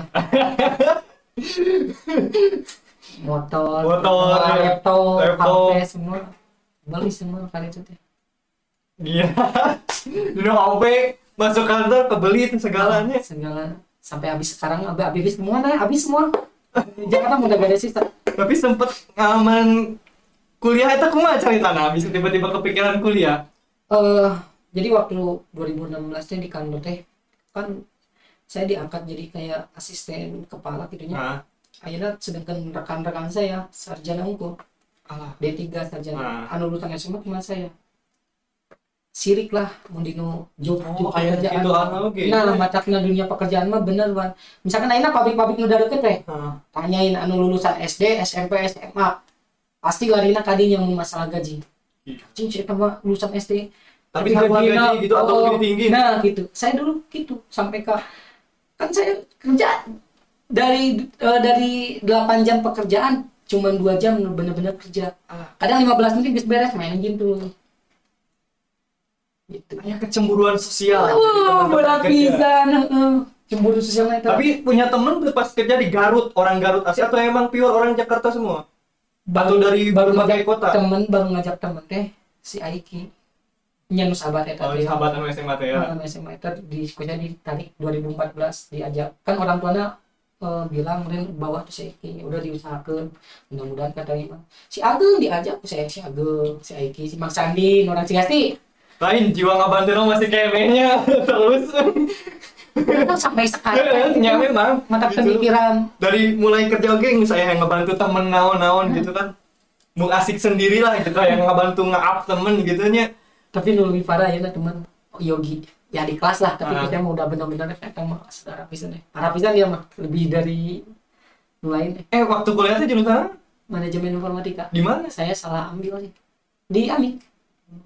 motor laptop HP semua beli semua kali itu teh iya dulu HP masuk kantor kebeli itu segala sampai habis sekarang habis semua Jakarta udah gak ada sisa. Tapi sempet ngaman kuliah itu kumaha caritana bisa tiba-tiba kepikiran kuliah. Jadi waktu 2016 teh di kantor teh kan saya diangkat jadi kayak asisten kepala gitunya. Nah, Akhirnya sedangkan rekan-rekan saya sarjana unggul alah. D3 sarjana Nah. anu lulusan SMA cuma saya sirik lah mendino job Aya gitu oke. nah matakna dunia pekerjaan mah bener Bang. Misalkan ayeuna pabrik-pabrik nu da deket teh Heeh. tanyain anu lulusan SD SMP SMA pasti larina kadinya mun masalah gaji cing eta mah lulusan SD Tapi nggak gaji gitu atau lebih tinggi. nah gitu saya dulu gitu sampai ke kan saya kerja dari 8 jam pekerjaan cuman 2 jam bener-bener kerja kadang 15 menit bisa beres main game tuh gitu. Kayak kecemburuan sosial. Berat pisan, cemburu sosialnya itu. Tapi punya temen tuh pas kerja di Garut, orang Garut asli atau emang pure orang Jakarta semua? Atau dari berbagai kota? Baru ngajak temen teh si Aiki. Nya nu sahabat eta Oh, teh. sahabat anu SMA teh ya. SMA eta di sekolah ditarik 2014 diajak. Kan orang tuanya bilang meureun bawa tuh si Aiki, udah diusahakeun. Mudah-mudahan katanya si Ageng diajak si Ageng, si Aiki, si Mang Sandi, orang Cigasti. Lain jiwa ngabantu masih kayaknya terus. Itu sampai sekarang Ya memang. mata Gitu. pemikiran Dari mulai kerja oke saya yang ngebantu temen naon-naon gitu kan. Mau asik sendiri lah gitu yang ngebantu nge-up temen gitu nya. tapi nu lebih parah ya teman Yogi ya di kelas lah tapi kita mah udah benar-benar kita mah saudara pisan deh parah pisan dia mah lebih dari yang lain deh Waktu kuliah tuh jurusan manajemen informatika di mana? saya salah ambil sih di Amik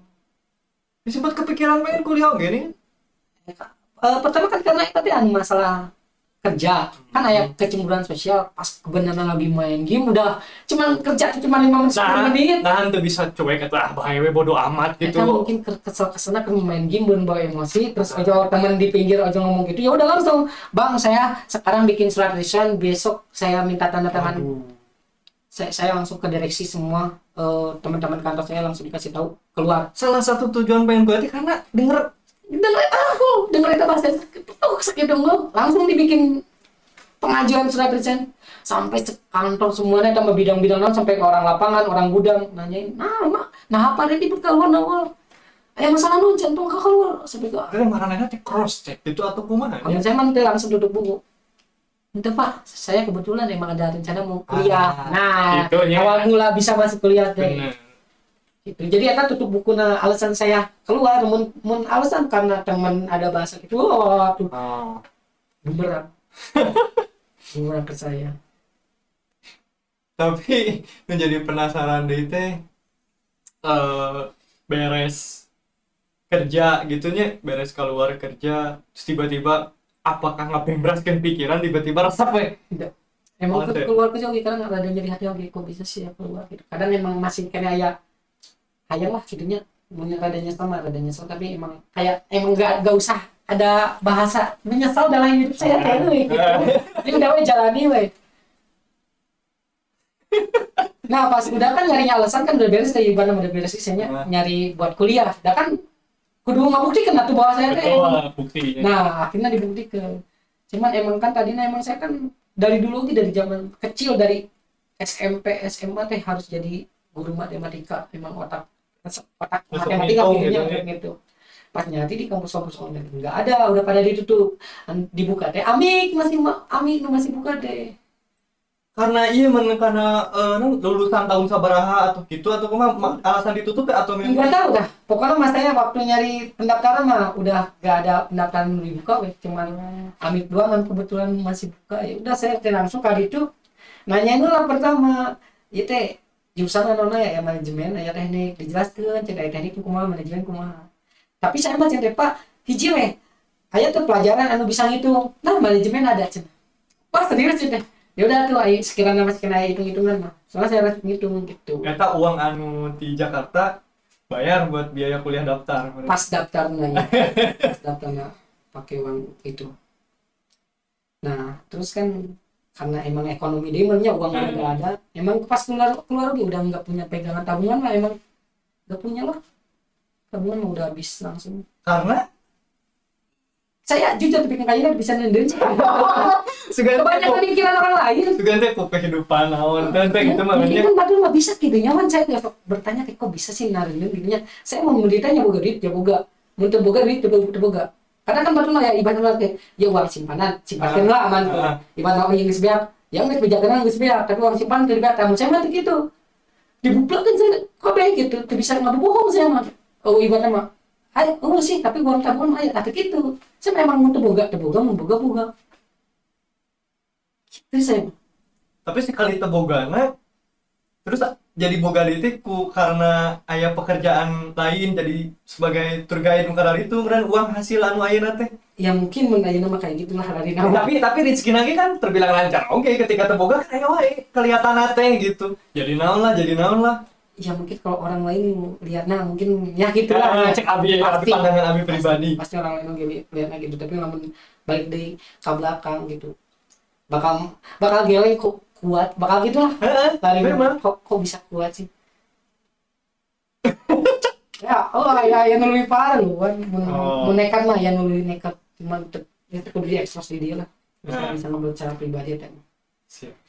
Sempat kepikiran pengen kuliah oke nih. pertama kan karena tadi masalah kerja kan aya kecemburuan sosial pas kebenaran lagi main game udah cuman kerja cuma 5 menit 10 menit Nah, tuh bisa cuek atau bahaya we bodo amat gitu. Kita mungkin kesel-keselnya kan main game belum bawa emosi terus ojo temen di pinggir ojo ngomong gitu ya udah langsung bang saya sekarang bikin surat resign besok saya minta tanda tangan saya langsung ke direksi semua teman-teman kantor saya langsung dikasih tahu keluar Salah satu tujuan pengen kuliah itu karena denger dengerin itu bahasa segitu langsung dibikin pengajuan surat resign sampai kantor semuanya tambah bidang-bidang sampai ke orang lapangan orang gudang nanyain nah apa nanti keluar nawal ayah masalah nu jantung keluar sampai ke Kalian marahnya nanti cross check itu atau kumaha? kamu saya mantel langsung duduk buku itu pak saya kebetulan emang ada rencana mau kuliah nah gitu, ya. awal mula bisa masuk kuliah teh Bener. gitu. Jadi eta tutup buku alasan saya keluar mun alasan karena teman ada bahasa gitu tuh Oh. bumerang bumerang ke saya Tapi menjadi penasaran deh teh beres kerja gitunya beres keluar kerja terus tiba-tiba apakah ngabembraskeun pikiran tiba-tiba resep we. tidak emang Oh, keluar kerja oke karena ada nyeri hati oke kok bisa sih ya keluar gitu kadang emang masih kayak hayang lah gitunya punya rada nyesel tapi emang kayak emang gak usah ada bahasa menyesal dalam hidup saya kayak gitu ini udah we jalani we nah pas udah kan nyari alasan kan udah beres dari mana udah beres sisanya nyari buat kuliah udah kan kudu ngabuktikan atuh bahwa saya teh Buktinya. nah akhirnya dibuktikan cuman emang kan tadinya emang saya kan dari dulu dari zaman kecil dari SMP SMA teh harus jadi guru matematika emang otak matematika pilihnya gitu pas nyati di kampus-kampus online nggak ada udah pada ditutup dibuka teh Amik masih buka deh Karena iya karena lulusan tahun sabaraha atau gitu atau alasan ditutup ya atau memang nggak tahu dah pokoknya mas saya waktu nyari pendaftaran mah udah nggak ada pendaftaran dibuka cuman Amik doang kan kebetulan masih buka ya udah saya langsung kali itu nanyain lah pertama ya teh jurusan nona ya manajemen ya teknik dijelaskan cerita teknik kumaha manajemen kumaha tapi saya mah cerita pak hiji weh aya tuh pelajaran anu bisa ngitung nah manajemen ada cenah pas serius cenah ya udah tuh ai sekiranya masih kena hitung-hitungan mah soalnya saya harus ngitung gitu ternyata uang anu di Jakarta bayar buat biaya kuliah daftar. pas daftarnya ya pas daftarnya pakai uang itu nah terus kan karena emang ekonomi dia uang nggak ada emang pas keluar lagi udah nggak punya pegangan tabungan lah emang nggak punya lah tabungan mah udah habis langsung Karena saya jujur tapi kayaknya bisa nendeun. Sugan Kebanyakan pikiran orang lain. teh ku kehidupan naon kan teh gitu Mungkin makanya. kan padahal nggak bisa gitu nyaman saya nggak bertanya kok bisa sih narendeun gitu nya. Saya mau ditanya boga duit ya boga. Mun teu boga duit teu boga. Karena kan padahal ya ibaratnya kayak ya uang simpanan lah aman tuh. Ibaratnya yang geus beak, ya geus bejakeun geus beak, tapi uang simpanan teu beak. Mun saya mah teu gitu. Dibuplakan saya kok baik gitu, teu bisa ngabohong saya mah. Oh ibaratnya mah ayo sih tapi uang tabungan mah aya gitu. Saya memang mau teu boga, mun boga. Gitu saya. Tapi sekali tebogana terus jadi boga deui ku karena aya pekerjaan lain jadi sebagai tour guide nu kadar itu kemudian uang hasil anu ayeuna teh. Ya mungkin mun ayeuna mah kayak gitulah hari nama. Tapi rezeki lagi kan terbilang lancar. Oke, ketika teboga kan aya wae kelihatan teh gitu. Jadi naon lah. Ya mungkin kalau orang lain lihatnya mungkin ya gitulah. Cek abi pandangan abi pribadi. Pasti orang lain lihatnya gitu. Tapi namun balik dari ke belakang gitu. Bakal geleng kok kuat. Bakal gitulah. Tadi memang. kok bisa kuat sih. Ya yang lebih parah loh kan. Mun nekat mah yang lebih nekat. Cuma itu kudu diekspos di dia lah. Bisa ngobrol secara pribadi kan. Siap.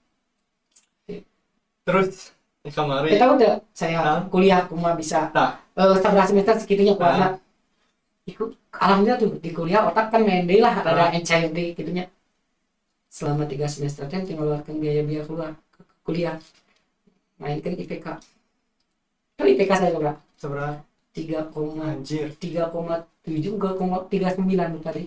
Terus kemarin Kita udah saya kuliah aku mah bisa 11 semester segitunya kuatna. Ikut alhamdulillah tuh di kuliah otak kan main deui lah ada NCD gitunya. Selama 3 semester kan tinggal ngeluarkan biaya keluar kuliah. Mainkan IPK. Kan IPK saya juga seberapa? 3, Anjir. 3,7 3,39 tadi.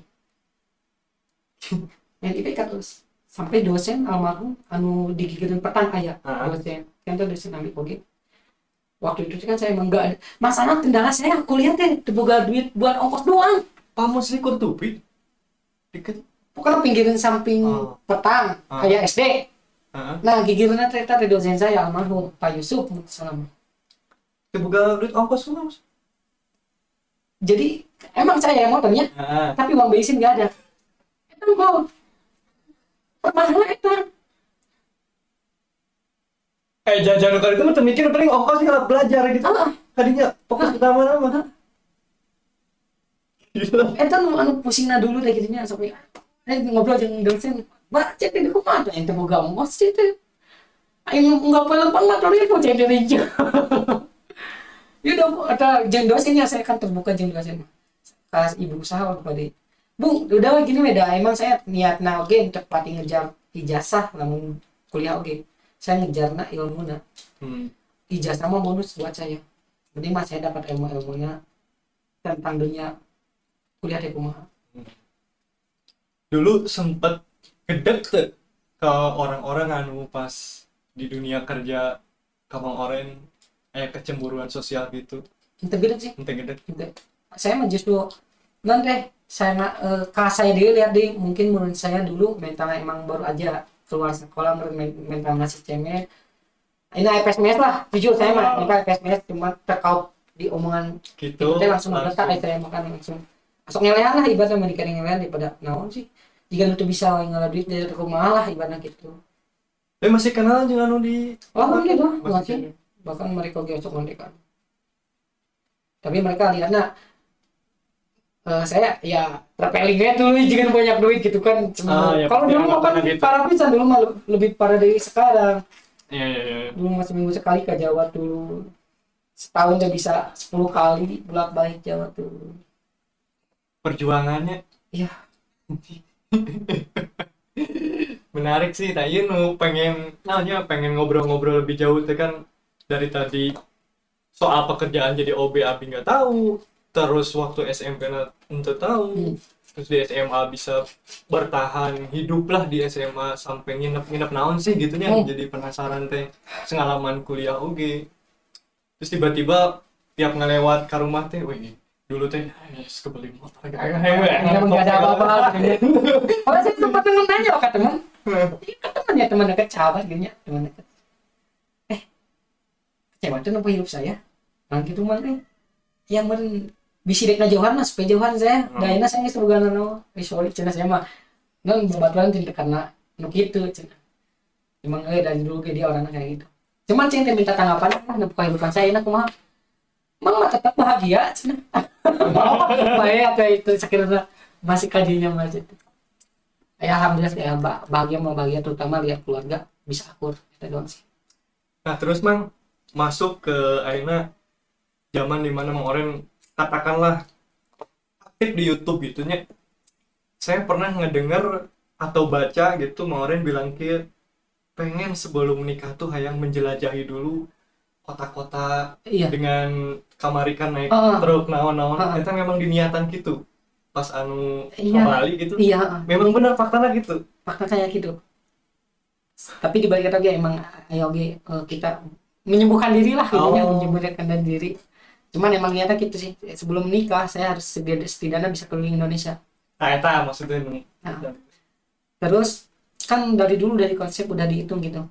Main IPK terus sampai dosen almarhum anu digigeureun petang aya dosen kan tuh dosen ambil oge. Waktu itu kan saya emang enggak ada masalah kendala saya kuliah teh teu boga duit buat ongkos doang. Pamus di Kurtubi. Deket. Pokoknya pinggiran samping petang kayak SD. Nah gigireunna teh teh dosen saya almarhum Pak Yusuf salam. Teu boga duit ongkos Mas. Jadi emang saya motornya tapi uang bensin enggak ada. Itu mau mahal itu. Jajan kali itu mah mikir paling ongkos sih kalau belajar gitu. Tadinya fokus utama nama. Eta nu anu pusingna dulu deh gitunya sampai ngobrol jeung dosen. Ba cek di kumaha ente boga ongkos sih teh. Aing enggak pelempang mah tadi ku cek di dieu. Ya udah ada jeung dosennya saya kan terbuka jeung dosen. Pas ibu usaha pada Bu, udah gini beda. Emang saya niatna oge untuk pati ngejar ijazah namun kuliah oge. Saya ngejarna ilmuna. Ijazah mah bonus buat saya. Penting mah saya dapat ilmu-ilmunya tentang dunia kuliah di kumaha. Dulu sempet gedek tuh ke orang-orang anu pas di dunia kerja kamu oren kecemburuan sosial gitu. Ente gede sih. Ente gedek. Saya mah justru nanti saya saya dia lihat deh mungkin menurut saya dulu mentalnya emang baru aja keluar sekolah mental masih cemen. Ini PSMS lah, jujur saya mah ini PSMS cuma terkau di omongan gitu. Kita langsung meletak saya makan langsung. Masuk ngelehan lah ibaratnya mau dikasih ngelehan daripada naon sih. Jika itu bisa ngalah duit dari rumah lah ibaratnya gitu. Masih kenal jeung anu di mungkin tuh masih bahkan mereka gesok mereka. Tapi mereka lihatnya saya ya terpelingnya dulu jangan banyak duit gitu kan. Ya, kalau dulu mah kan gitu. Parah pisan dulu mah lebih parah dari sekarang. Iya. Dulu masih minggu sekali ke Jawa dulu. Setahun udah bisa 10 kali bolak-balik Jawa tuh. Perjuangannya. Iya. Menarik sih, nah ini pengen ngobrol-ngobrol lebih jauh tuh kan dari tadi soal pekerjaan jadi OB abi nggak tahu, terus waktu SMP untuk tahu, terus di SMA bisa bertahan hidup lah di SMA sampai nginep naon sih gitunya, jadi penasaran teh pengalaman kuliah oge, terus tiba-tiba tiap ngelewat ke rumah teh, wih dulu teh kebeli motor nggak ada apa-apa. Kalau saya sempat nanya ke teman, teman dekat sahabat gini teman dekat. Kecewa tuh nampak hidup saya. Nah gitu mana? Yang bisi dek jauhan mas, jauhan saya. Dayana saya semoga nano, sorry cina saya mah. Nang babaturan tidak karena nuk itu cina. Emang dari dulu dia orangnya kayak gitu. Cuman cinta minta tanggapan, nah kehidupan saya enak mah. Emang mah tetap bahagia cina. Baik apa itu sekiranya masih kajinya masih. Ya alhamdulillah ya bahagia terutama lihat keluarga bisa akur itu doang sih. Nah terus mang masuk ke akhirnya zaman dimana mang Oren katakanlah aktif di YouTube gitunya. Saya pernah ngedenger atau baca gitu mang Oren bilang ke pengen sebelum menikah tuh hayang menjelajahi dulu kota-kota Iya. dengan kamarikan naik Oh. truk naon-naon. Oh. Itu memang diniatan gitu pas anu Iya. ke Bali gitu. Iya, Memang benar faktanya gitu. fakta kayak gitu. Tapi di balik itu oke emang ayo oke kita menyembuhkan diri lah intinya Oh. menyembuhkan diri. Cuman emang niatnya gitu sih. Sebelum menikah saya harus setidaknya bisa keliling Indonesia. Nah eta maksudnya nih. Nah, terus kan dari dulu dari konsep udah dihitung gitu.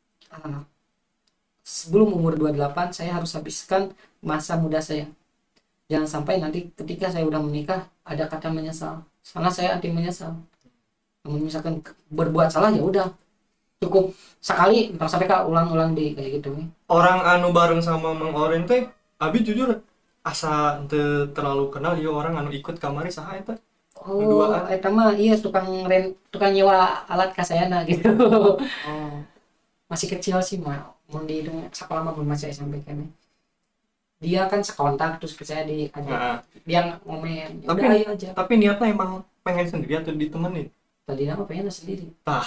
Sebelum umur 28 saya harus habiskan masa muda saya. Jangan sampai nanti ketika saya udah menikah ada kata menyesal. Karena saya anti menyesal. Namun misalkan berbuat salah ya udah cukup sekali ntar sampai ulang-ulang di kayak gitu nih. Orang anu bareng sama Mang Oren teh abi jujur asa teu terlalu kenal ieu orang anu ikut kamari saha eta. Oh, Berduaan. eta mah iya tukang nyewa alat kasayana gitu. Oh. Masih kecil sih mah. Mun di sekolah mah belum masih SMP kan. Dia kan sekontak terus ke saya diajak. Nah, Dia ngomen. Ya Tapi- udah ayo aja. tapi niatnya emang pengen sendiri atau ditemenin. Tadi nama pengen sendiri.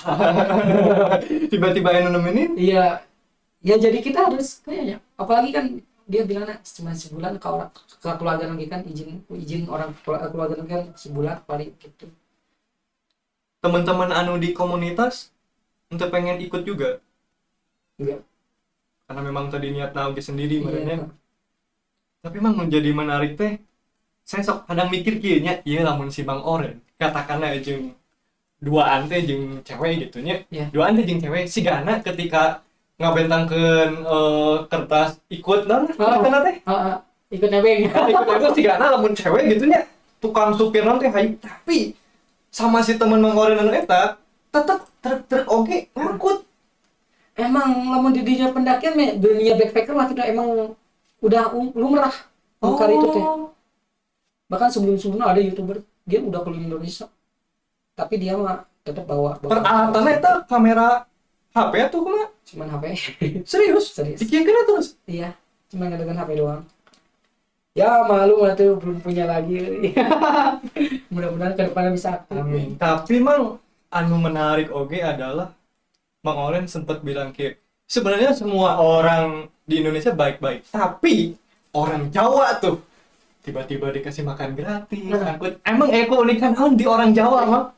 Tiba-tiba anu nemenin. Iya. Ya jadi kita harus kayaknya. Apalagi kan dia bilang cuma sebulan ke orang ke keluarga lagi kan izin orang keluarga lagi kan sebulan paling gitu. Teman-teman anu di komunitas ente pengen ikut juga. Enggak. Karena memang tadi niatna oge sendiri marahnya. Iya. Tapi emang menjadi menarik teh. Saya sok kadang mikir kieu nya, ieu lamun si Mang Oren katakanlah jeung duaan teh jeung cewek gitu nya. Iya. Duaan teh jeung cewek sigana ketika ngabentangkeun kertas ikut non katakanlah teh. Ikut nebeng. Ikut itu sigana lamun cewek gitu nya. Tukang supir nanti hayu tapi sama si temen Mang Oren anu eta tetep truk-truk oge ngangkut. Emang lamun di dunia pendakian dunia backpacker lah kita emang udah lumrah kali itu teh. Bahkan sebelum-sebelumnya ada YouTuber dia udah keliling Indonesia. Tapi dia mah tetap bawa Peralatannya eta kamera HP tuh kumaha? cuman HP. Serius? Serius. Dikieun terus. Iya, cuma dengan HP doang. Ya malu lah tuh belum punya lagi. Mudah-mudahan ke depannya bisa aktif. Amin. Tapi mang anu menarik oge adalah Mang Oren sempat bilang kayak sebenarnya semua orang di Indonesia baik-baik, tapi orang Jawa tuh tiba-tiba dikasih makan gratis, angkut. Emang keunikan naon di orang Jawa, Mang?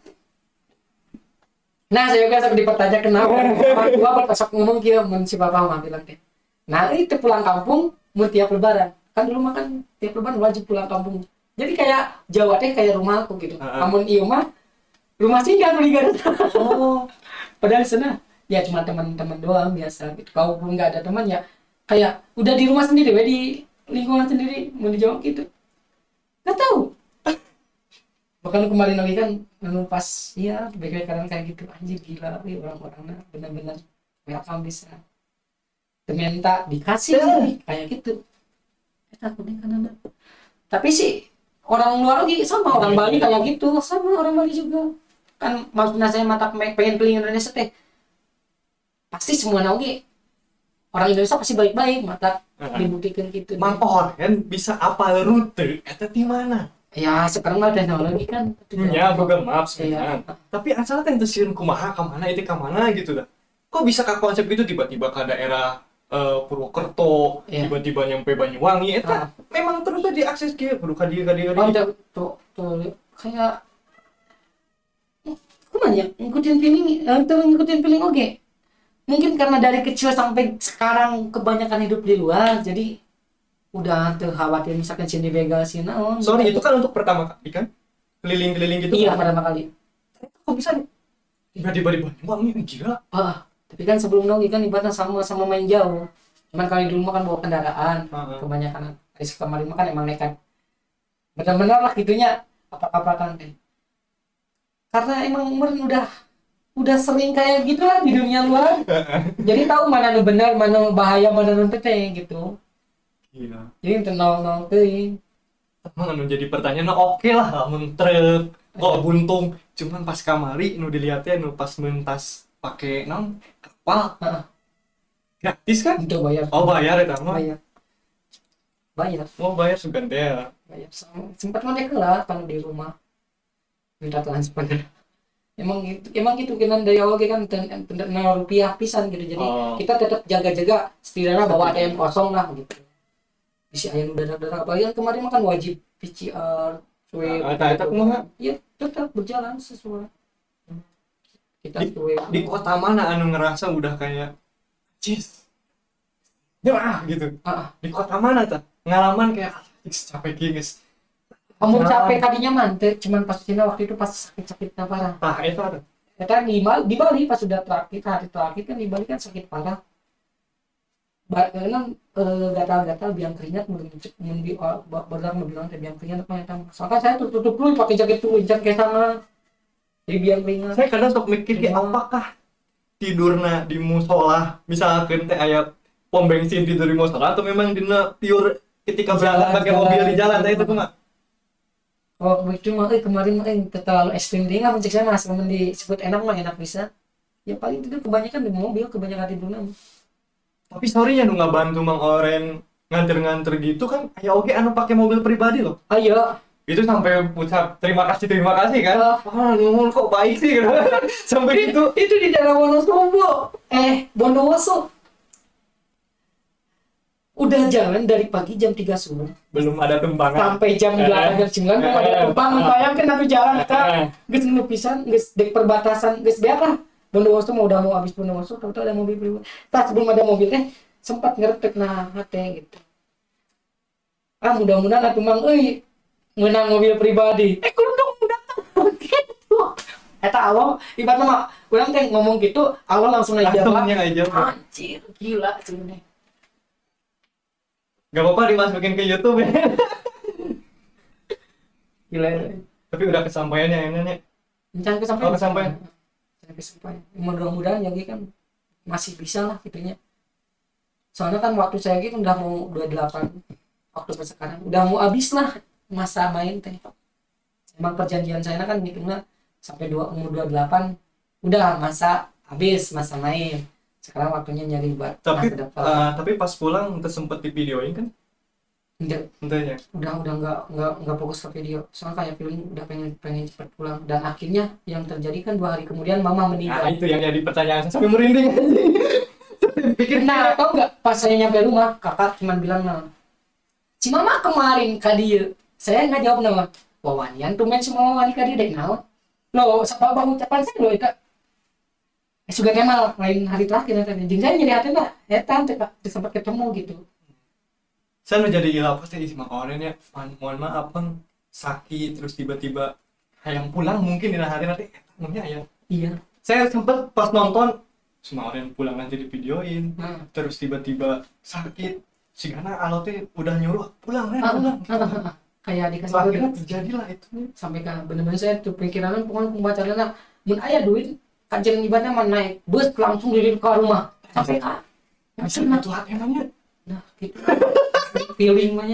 Nah, saya juga sempat dipertanya kenapa orang tua pas ngomong kia mun si bapak mah bilang teh. Nah, itu pulang kampung mun tiap lebaran. Kan dulu makan tiap lebaran wajib pulang kampung. Jadi kayak Jawa teh kayak rumahku gitu. Namun ieu mah rumah singgah beli garut. Oh, Padahal di sana ya cuma teman-teman doang biasa gitu. Kalau pun nggak ada teman ya kayak udah di rumah sendiri, we, di lingkungan sendiri mau dijawab gitu. Nggak tahu. Bahkan kemarin lagi kan anu pas ya backpackeran kayak gitu anjir gila we, orang-orangnya benar-benar welcome bisa. Minta dikasih kayak gitu. Takutnya kan ada. Tapi sih orang luar lagi sama orang Bali kayak gitu, sama orang Bali juga. Kan maksudnya saya mata pengen keliling Indonesia teh. Pasti semua oke. Orang Indonesia pasti baik-baik, mata dibuktikan gitu. Mang Oren bisa apal rute eta di mana? Ya sekarang mah teknologi kan. Ya, Google Maps Iya. kan. Tapi asalnya teh sieun kumaha ka mana itu ka mana gitu dah. Kok bisa ka konsep itu tiba-tiba ke daerah Purwokerto, Iya. tiba-tiba nyampe Banyuwangi eta memang terus tadi akses kieu kudu ka dieu ka dieu. Oh, tuh kayak kemana ngikutin feeling atau ngikutin feeling oke. Mungkin karena dari kecil sampai sekarang kebanyakan hidup di luar, jadi udah tuh khawatir misalkan sini begal sini naon. Sorry, itu kan untuk pertama kali kan? Keliling-keliling gitu. Iya, kan? pertama kali. Kok bisa tiba-tiba di Banyuwangi gila. Tapi kan sebelum nogi kan ibaratnya sama main jauh. Cuman kali dulu mah kan bawa kendaraan, kebanyakan dari kemarin mah kan emang nekat. Benar-benar lah gitunya apa-apakan deh. Karena emang meren udah sering kayak gitu lah di dunia luar. Jadi tahu mana nu benar, mana bahaya, mana nu teh gitu. Iya. Jadi tenang teuing. Emang anu jadi pertanyaan oke lah lamun truk kok buntung cuman pas kamari nu dilihatnya nu pas mentas pakai naon kapal Heeh. gratis kan Itu bayar. oh bayar eta mah Bayar. Bayar. mau bayar sugan teh ya. Bayar. Sempat ngondek lah kan di rumah. Minta transfer. Emang gitu kan dari awal kan rupiah pisan gitu. Jadi Oh. kita tetap jaga-jaga setidaknya bawa ATM kosong lah gitu. Bisa aya darah-darah apalagi yang kemarin makan wajib PCR, swab. Eta kumaha? Iya, tetap berjalan sesuai. Kita Di- swab. Di kota mana anu ngerasa udah kayak cis gitu Ah, di kota mana tuh pengalaman kayak capek guys kamu capek tadinya mah teh cuman pas Cina waktu itu pas sakit-sakit parah. itu ada Eta di Bali pas sudah terakhir hari terakhir kan di Bali kan sakit parah. Karena gatal-gatal biang keringat berdarah bilang teh biang keringat apa eta. Soalnya saya tutup dulu pakai jaket tuh hujan kayak sama. Jadi biang keringat. saya kadang sok mikir kayak apakah tidurna di musola misalkan teh aya pom bensin tidur di musola atau memang dina pure ketika berangkat pakai mobil di jalan teh itu mah Oh itu mah kemarin mah terlalu ekstrim dia nggak mencek saya mas temen disebut enak mah enak bisa. Ya paling tidur kebanyakan di mobil kebanyakan tidurnya. tapi sorry ya nu ngabantu Mang Oren nganter-nganter gitu kan aya oke anu pakai mobil pribadi loh Ayo. itu sampai ucap terima kasih kan Oh. nuhun kok baik sih gitu. Sampai gitu Itu di daerah Wonosobo. Bondowoso. Udah jalan dari pagi jam 3 subuh belum ada tumpangan sampai jam 8 jam 9 belum ada tumpang. Bayangkan aku jalan kan. Geus nu pisan geus dek perbatasan geus beak lah. Bondowoso mau udah mau habis Bondowoso tahu ada mobil pribadi. Tak sebelum ada mobil teh sempat ngeretek nah hate gitu. Mudah-mudahan atuh mang euy menang mobil pribadi. Kudu datang gitu. Eta awal ibaratnya mah urang teh ngomong gitu awal langsung aja langsungnya aja anjir gila sebenarnya. gak apa-apa dimasukin ke YouTube ya Gila. tapi udah kesampaiannya enaknya Jangan kesampaian. Oh, kesampaian. Jangan kesampaian. Mudah-mudahan Yogi kan masih bisa lah gitunya. Soalnya kan waktu saya gitu udah mau 28 Oktober sekarang. Udah mau habis lah masa main teh. Emang perjanjian saya kan hitungnya sampai umur 28 udah masa habis masa main. Sekarang waktunya nyari buat tapi masa depan. tapi pas pulang kita sempet di videoin kan Enggak, entahnya udah nggak fokus ke video. Soalnya kayak feeling udah pengen cepat pulang dan akhirnya yang terjadi kan 2 hari kemudian mama meninggal. nah itu yang jadi pertanyaan saya sampai merinding Pikir tau nggak pas saya nyampe rumah kakak cuma bilang nah, si mama kemarin kadi saya nggak jawab nama wawanian tuh main semua wawani kadi deh naon lo sebab ucapan saya lo itu sudah kemal lain hari terakhir tadi jeng saya nyari hati lah ya tante kak sempat ketemu gitu saya menjadi ilah pasti di Mang Oren ya mohon maaf bang sakit terus tiba-tiba hayang pulang mungkin di hari nanti ngomongnya ya iya saya sempet pas nonton Mang Oren pulang nanti di videoin nah. terus tiba-tiba sakit si Gana alo teh udah nyuruh pulang Ren pulang Kayak dikasih akhirnya duit terjadilah itu sampai kan bener-bener saya tuh pikiran pokoknya pembacaan mun aya duit kajian ibadah mah naik bus langsung diri ke rumah sampai kan bisa gitu emangnya nah gitu feeling mana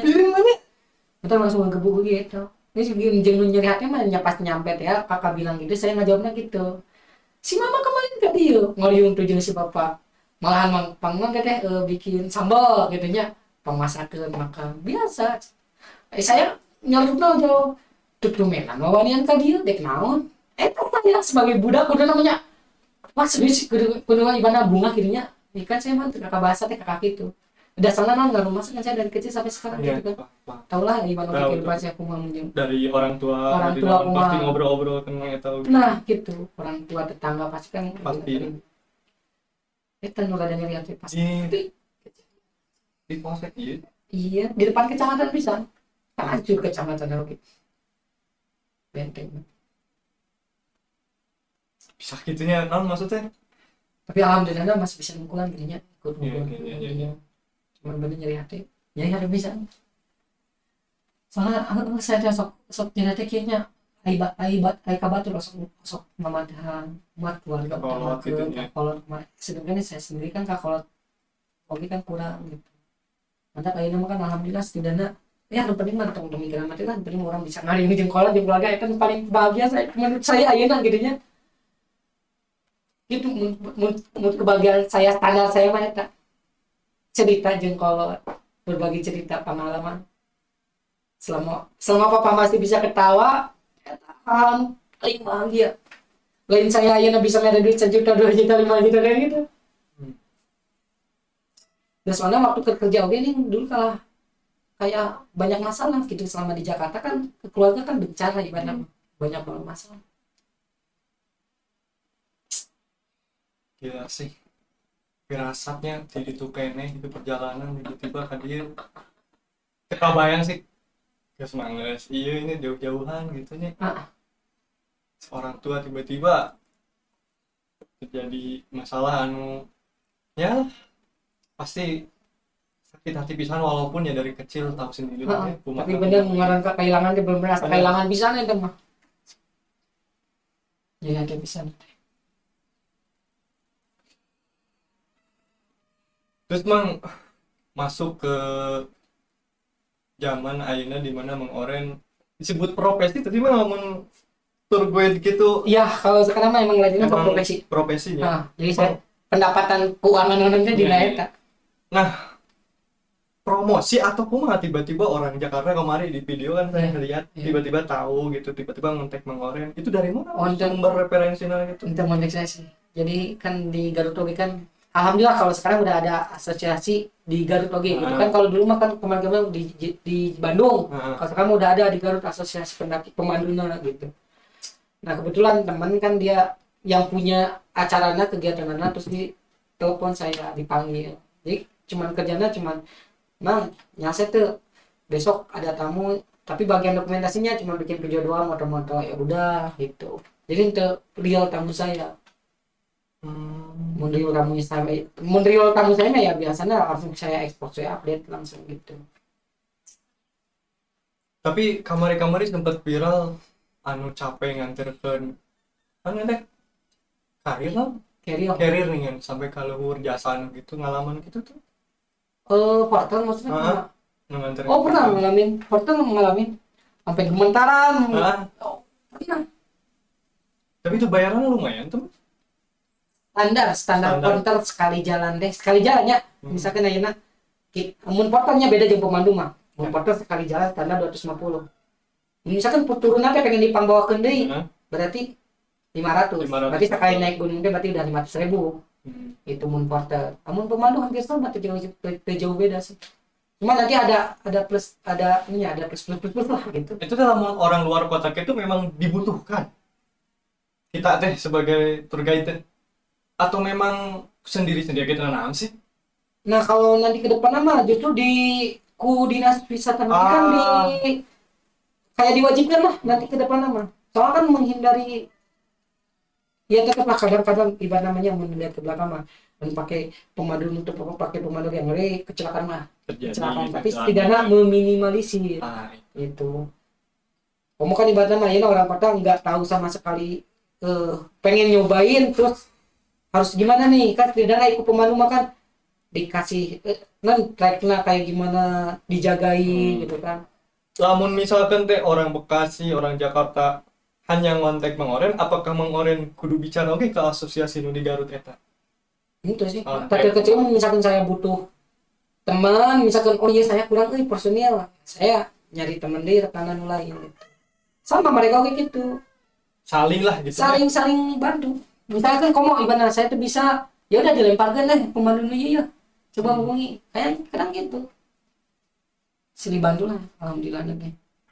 kita langsung ngegebuk gitu ini sih jeung nu nyeri hati mah pas nyampe ya kakak bilang gitu saya ngajawabnya gitu si mama kemarin ke dia ngaliung tuh jeung si bapak malahan pangmang teh bikin sambal gitu nya pemasakeun makan biasa saya nyalutna jauh tutumenan wawanian ka dieu dek naon saya sebagai budak udah namanya mas serius kudu ibana bunga kirinya ikan saya mah kakak bahasa teh kakak gitu udah sana nang ngaruh masuk kan saya dari kecil sampai sekarang Iya, gitu kan Pak. tau lah ibana Tahu, kehidupan saya kumaha menjeng Dari orang tua Orang dari tua dalam kumaha. pasti ngobrol-ngobrol tentang itu nah gitu orang tua tetangga pasti kan Pasti. itu nu rada nyeri hati pasti di polsek iya iya di depan kecamatan pisan kan hancur kecamatan oke benteng bisa gitunya non maksudnya tapi alhamdulillah masih bisa mukulan gininya ikut Iya, mukul iya. cuman bener nyeri hati bisa soalnya saya sok nyeri hati kayaknya aibat kabatur sok mamadahan buat keluarga Kakolot gitu ya. kakolot sedangkan saya sendiri kan kakolot oke kan kurang gitu mantap kayaknya mah kan alhamdulillah setidaknya ya yang penting mah tong pemikiran mati lah, yang penting orang bisa ngaring jeung keluarga itu paling bahagia saya menurut saya ayeuna gitu nya. Itu menurut kebahagiaan saya, standar saya mah eta cerita jeung kolot, berbagi cerita pengalaman. Selama papa masih bisa ketawa, eta paling bahagia. Lain saya ayeuna bisa mere duit 1 juta, 2 juta, 5 juta kayak gitu. Dan soalnya waktu kerja oke nih dulu kalah kayak banyak masalah gitu selama di Jakarta kan, keluarga kan bencana ibaratnya banyak banget masalah. Gila sih, firasatnya jadi tuh kene itu perjalanan tiba-tiba kan dia kebayang sih ke semangat iya ini jauh-jauhan gitu nya. Orang tua tiba-tiba terjadi masalah anu ya pasti sakit hati pisan walaupun ya dari kecil tahu sendiri lah ya, Tapi bener mengarang kehilangan dia belum merasa kehilangan pisan itu mah. Ya ada pisan. Terus mang masuk ke zaman ayeuna di mana Mang Oren disebut profesi tapi mah ngomong tour guide gitu. Iya, kalau sekarang mah emang lagi Emang profesi. profesinya. Jadi saya pendapatan keuangan nanti di eta. Nah, promosi atau kumaha tiba-tiba orang Jakarta kemarin di video kan saya lihat tiba-tiba tahu gitu, tiba-tiba ngontek Mang Oren. Itu dari mana? Sumber referensinya gitu. Untuk monetisasi. Jadi kan di Garut Oge kan alhamdulillah kalau sekarang udah ada asosiasi di Garut Oge. Itu kan kalau dulu mah kan kemarin di Bandung. Kalau sekarang udah ada di Garut asosiasi pendaki pemanduna gitu. Nah, kebetulan teman kan dia yang punya acaranya kegiatannya terus di telepon saya dipanggil. Jadi cuman Mang, nyaset tuh besok ada tamu tapi bagian dokumentasinya cuma bikin video doang moto-moto ya udah gitu. Jadi itu real tamu saya. Real tamu saya ya biasanya langsung saya ekspor, saya update langsung gitu. Tapi kamari sempat viral anu capek nganterkeun anu teh karir lah carrier nih sampai ke luhur jasa anu gitu ngalaman gitu tuh. Portal maksudnya nganterin pernah ngalamin portal ngalamin sampai gemetaran. Pernah. Tapi itu bayarannya lumayan tuh. Standar portal sekali jalan ya. Misalkan ayeuna mun portalnya beda jeung pemandu mah. Mun portal sekali jalan standar 250. Misalkan turun apa pengen dipangbawakeun deui berarti 500. Berarti sekali naik gunung teh berarti udah 500.000. Itu mun porter. Amun pemandu hampir sama jauh beda sih. Cuma nanti ada plus ada lah gitu. Itu dalam orang luar kota itu memang dibutuhkan. Kita teh sebagai tour guide atau memang sendiri-sendiri kita nanam sih? Nah, kalau nanti ke depan mah justru di dinas wisata kan kayak diwajibkan lah nanti ke depan mah. Soalnya kan menghindari ya tetaplah kadang-kadang ibarat namanya melihat ke belakang mah dan pakai pemandu yang ngeri kecelakaan mah kecelakaan tapi setidaknya meminimalisir itu. Kamu kan ibaratnya mah ya orang kota nggak tahu sama sekali pengen nyobain terus harus gimana nih kan setidaknya ikut pemandu mah kan dikasih tracknya kayak gimana dijagai gitu kan. Lamun misalkan teh orang Bekasi orang Jakarta hanya ngontek Mang Oren, apakah Mang Oren kudu bicara ke asosiasi nu di Garut eta? Itu sih. Tapi kecil misalkan saya butuh teman, misalkan oh iya saya kurang personil, saya nyari teman deh rekanan lain gitu. Sama mereka kayak gitu. Saling bantu. Misalkan kamu ibarat saya tuh bisa ya udah dilemparkan deh pemandu ya. Coba hubungi. Kayak kadang gitu. Sini bantu lah, alhamdulillah deh.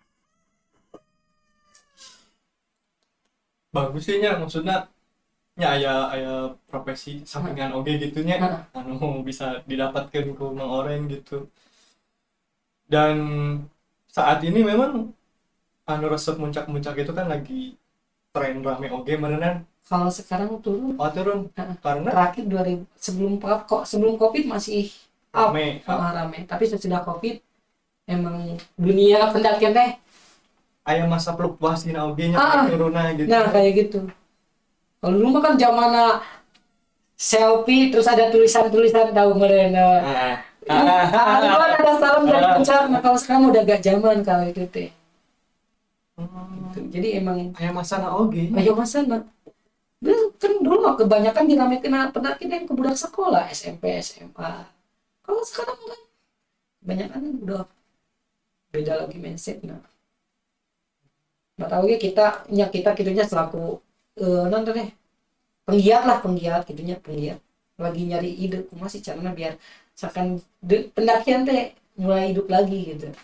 Bagus sih nya maksudnya nya aya profesi sampingan oge gitunya anu bisa didapatkan ke Mang Oren gitu. Dan saat ini memang anu resep muncak-muncak itu kan lagi tren rame oge merenan. Kalau sekarang turun. Karena terakhir 2000 sebelum Covid masih rame. Tapi sesudah Covid emang dunia pendakian teh aya masa fluktuasi na oge nya turunna gitu. Nah, kayak gitu. Kalau dulu mah kan zaman selfie terus ada tulisan-tulisan tahu meren. Dulu ada salam dari puncak, nah kalau sekarang udah gak zaman kalau itu teh. Gitu. Jadi emang Kayak masana oge. ayo mas sana. Kan dulu mah kebanyakan dinamiknya pendaki yang ke budak sekolah SMP SMA. Kalau sekarang kan kebanyakan udah beda lagi mindsetnya. Nggak tahu ya kita gitunya selaku nonton deh penggiat gitunya penggiat lagi nyari ide masih caranya biar misalkan pendakian teh mulai hidup lagi gitu.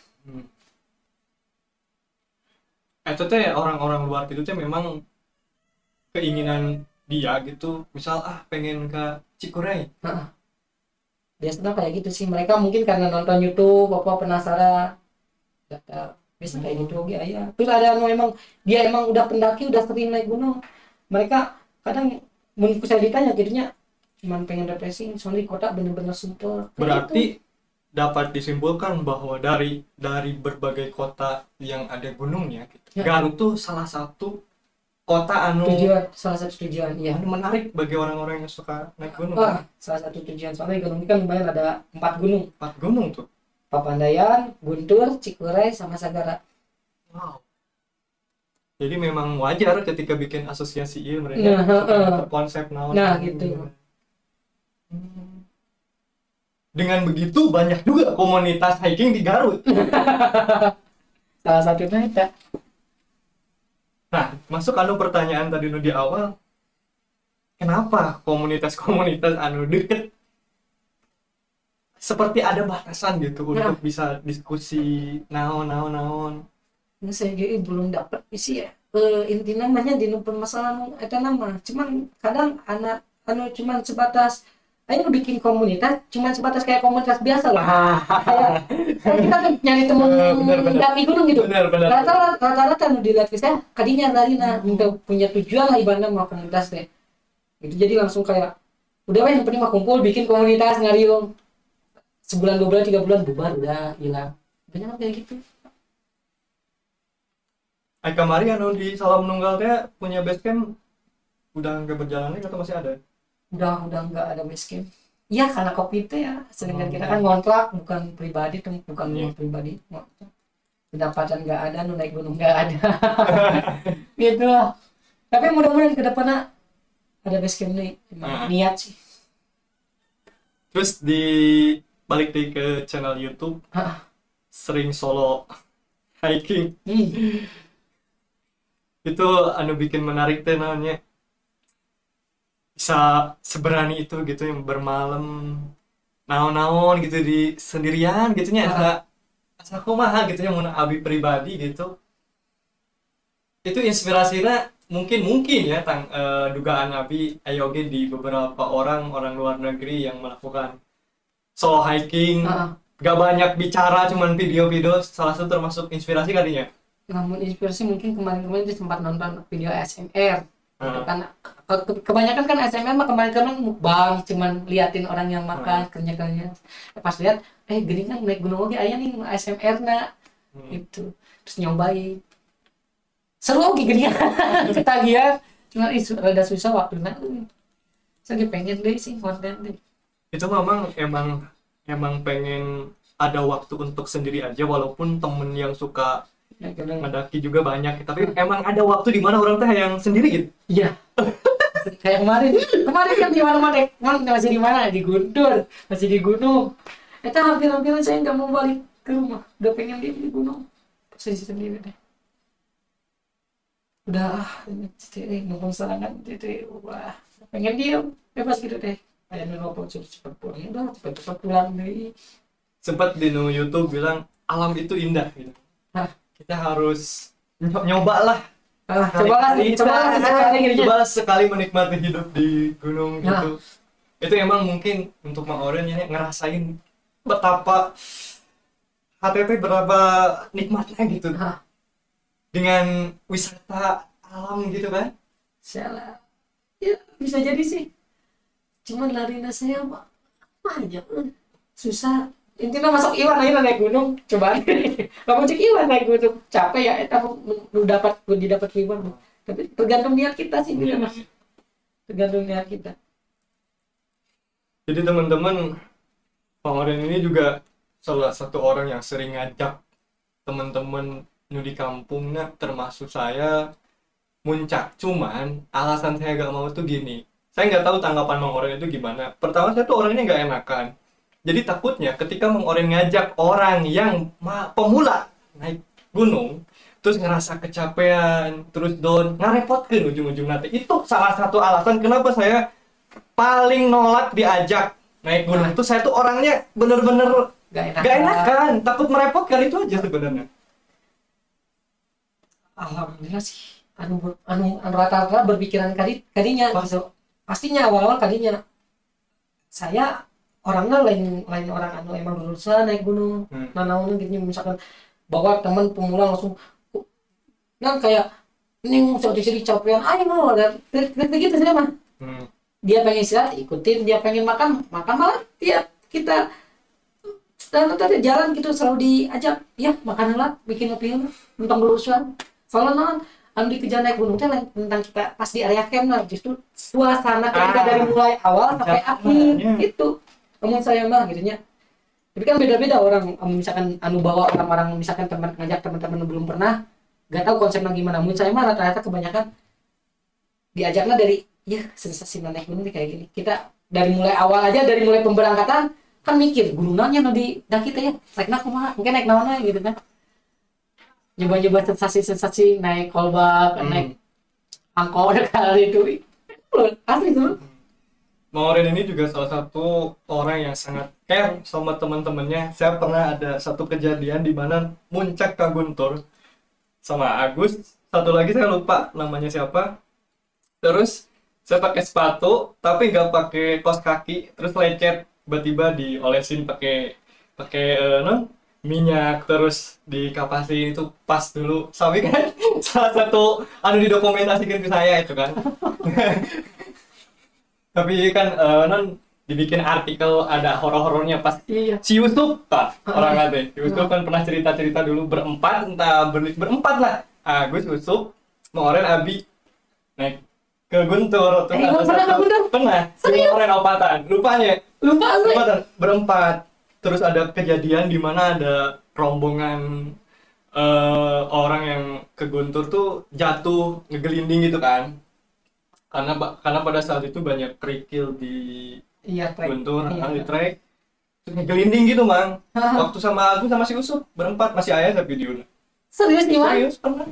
Itu teh orang-orang luar gitu teh memang keinginan dia gitu, misal pengen ke Cikuray. Biasanya kayak gitu sih mereka mungkin karena nonton YouTube apa penasaran daftar bisa kayak gitu oke ya. Terus ada yang emang dia emang udah pendaki udah sering naik gunung mereka kadang menurut saya ditanya jadinya cuman pengen refreshing soalnya di kota bener-bener super. Berarti dapat disimpulkan bahwa dari berbagai kota yang ada gunungnya gitu. Ya. Garut tuh salah satu kota Salah satu tujuan iya. menarik bagi orang-orang yang suka naik gunung. Salah satu tujuan soalnya gunung ini kan lumayan ada 4 gunung 4 gunung tuh. Papandayan, Guntur, Cikuray sama Sagara. Wow. Jadi memang wajar ketika bikin asosiasi ini mereka konsep naon. Nah gitu. Dengan begitu banyak juga komunitas hiking di Garut. Salah satunya itu. Nah, masuk pertanyaan tadi di awal. Kenapa komunitas-komunitas deket seperti ada batasan gitu untuk bisa diskusi naon. Nah, saya belum dapat isi ya. Inti namanya di permasalahan itu nama. Cuman kadang anak cuman sebatas ayo bikin komunitas, cuman sebatas kayak komunitas biasa lah. Kayak kita kan nyari temen mendaki gunung gitu. Rata-rata dilihat saya kadinya dari untuk punya tujuan lah ibaratnya mau komunitas deh. Gitu jadi langsung kayak udah yang penting mah kumpul bikin komunitas ngariung. Sebulan 2 bulan 3 bulan bubar udah hilang. Banyak kayak gitu. Kemarin di Salam Nunggal teh punya base camp udah nggak berjalan lagi atau masih ada? Udah nggak ada base camp. Iya karena COVID itu ya. Sedangkan kita kan ngontrak bukan pribadi tuh bukan pribadi. Pendapatan nggak ada, naik gunung nggak ada. Gitu lah. Tapi mudah-mudahan ke depannya ada base camp nih. Niat sih. Terus balik deh ke channel YouTube. Sering solo hiking. Itu bikin menarik teh namanya. Bisa seberani itu gitu yang bermalam naon-naon gitu di sendirian gitunya asa kumaha gitu yang mun abi pribadi gitu. Itu inspirasinya mungkin ya dugaan abi ayoge di beberapa orang luar negeri yang melakukan solo hiking. Gak banyak bicara cuman video-video salah satu termasuk inspirasi kalinya. Namun inspirasi mungkin kemarin dia sempat nonton video ASMR. Kan kebanyakan kan ASMR mah kemarin mukbang cuman liatin orang yang makan kerja pas lihat gini kan naik gunung lagi aya nih ASMR itu terus nyobain seru lagi gini ketagihan cuma rada susah waktunya saya pengen deh sih konten deh itu emang pengen ada waktu untuk sendiri aja walaupun temen yang suka mendaki juga banyak tapi emang ada waktu di mana orang teh yang sendiri gitu. Iya. Kayak kemarin kan di mana masih di mana di Guntur masih di gunung. Itu hampir-hampiran saya nggak mau balik ke rumah udah pengen di gunung posisi sendiri deh. Udah ngomong serangan wah pengen diem bebas gitu deh kayak nelpon cepet pulang udah cepet pulang deh. Sempat di YouTube bilang alam itu indah gitu. Kita harus nyoba lah. Coba sekali menikmati hidup di gunung gitu. Itu emang mungkin untuk Mang Oren ya ngerasain betapa HTT berapa nikmatnya gitu. Dengan wisata alam gitu kan. Salah. Ya bisa jadi sih. Cuman larinya saya banyak susah. Intinya masuk Iwan aja naik gunung coba kamu cek Iwan naik gunung capek ya lu dapat Iwan tapi tergantung niat kita sih tergantung niat kita Jadi teman-teman, Bang Oren ini juga salah satu orang yang sering ngajak teman-teman nu di kampungnya, termasuk saya muncak. Cuman alasan saya gak mau tuh gini, saya nggak tahu tanggapan Bang Oren itu gimana. Pertama, saya tuh orangnya nggak enakan. Jadi takutnya ketika Bang Oren ngajak orang yang pemula naik gunung, terus ngerasa kecapean, terus down, ngarepotkeun ujung-ujung nanti. Itu salah satu alasan kenapa saya paling nolak diajak naik gunung. Tuh saya tuh orangnya bener-bener Gak gak enakan, takut merepotkan, itu aja sebenarnya. Alhamdulillah sih anu rata-rata berpikiran kadinya gitu. Pastinya awal-awal kadinya saya orangnya lain orang anu emang berusaha naik gunung. Nah naon gitu misalkan bawa teman pemula langsung kayak ini sok dicari capean ayo mau gitu sih mah. Dia pengen istirahat ikutin, dia pengen makan malah tiap kita dan tadi jalan gitu selalu diajak ya makan lah bikin kopi tentang berusuhan soalnya anu dikejar naik gunung teh tentang kita pas di area camp lah, justru suasana ketika dari mulai awal sampai akhir itu ngomong saya mah gitu nya. Tapi kan beda-beda orang, misalkan anu bawa orang-orang misalkan teman ngajak teman-teman belum pernah gak tahu konsepnya gimana. Mun saya mah rata-rata kebanyakan diajaknya dari ya sensasi naik gunung kayak gini. Kita dari mulai awal aja, dari mulai pemberangkatan kan mikir gunungannya nanti dah kita ya naik kumaha mungkin naik naon gitu kan, nyoba-nyoba sensasi naik kolbak, naik angkot kali itu asli tuh. Bang Oren ini juga salah satu orang yang sangat care sama teman-temannya. Saya pernah ada satu kejadian di mana muncak ke Guntur sama Agus, satu lagi saya lupa namanya siapa. Terus saya pakai sepatu tapi nggak pakai kaos kaki, terus lecet, tiba-tiba diolesin pakai minyak, terus dikapasin. Itu pas dulu Sawi kan salah satu anu didokumentasikan ke saya itu kan. Tapi kan dibikin artikel ada horor-horornya pas si Yusuf orang ada. Yusuf kan pernah cerita-cerita dulu berempat, entah berempat lah. Agus, Yusuf, Bang Oren, Abi naik ke Guntur. Pernah. Si Oren opatan. Lupa berempat. Terus ada kejadian di mana ada rombongan orang yang ke Guntur tuh jatuh ngegelinding gitu kan. Karena pada saat itu banyak kerikil di Guntur, di trek. Terus ngegelinding gitu, Mang. Waktu sama aku sama si Usuk berempat, masih ayah ada videonya. Serius nih, Mang? Serius, pernah.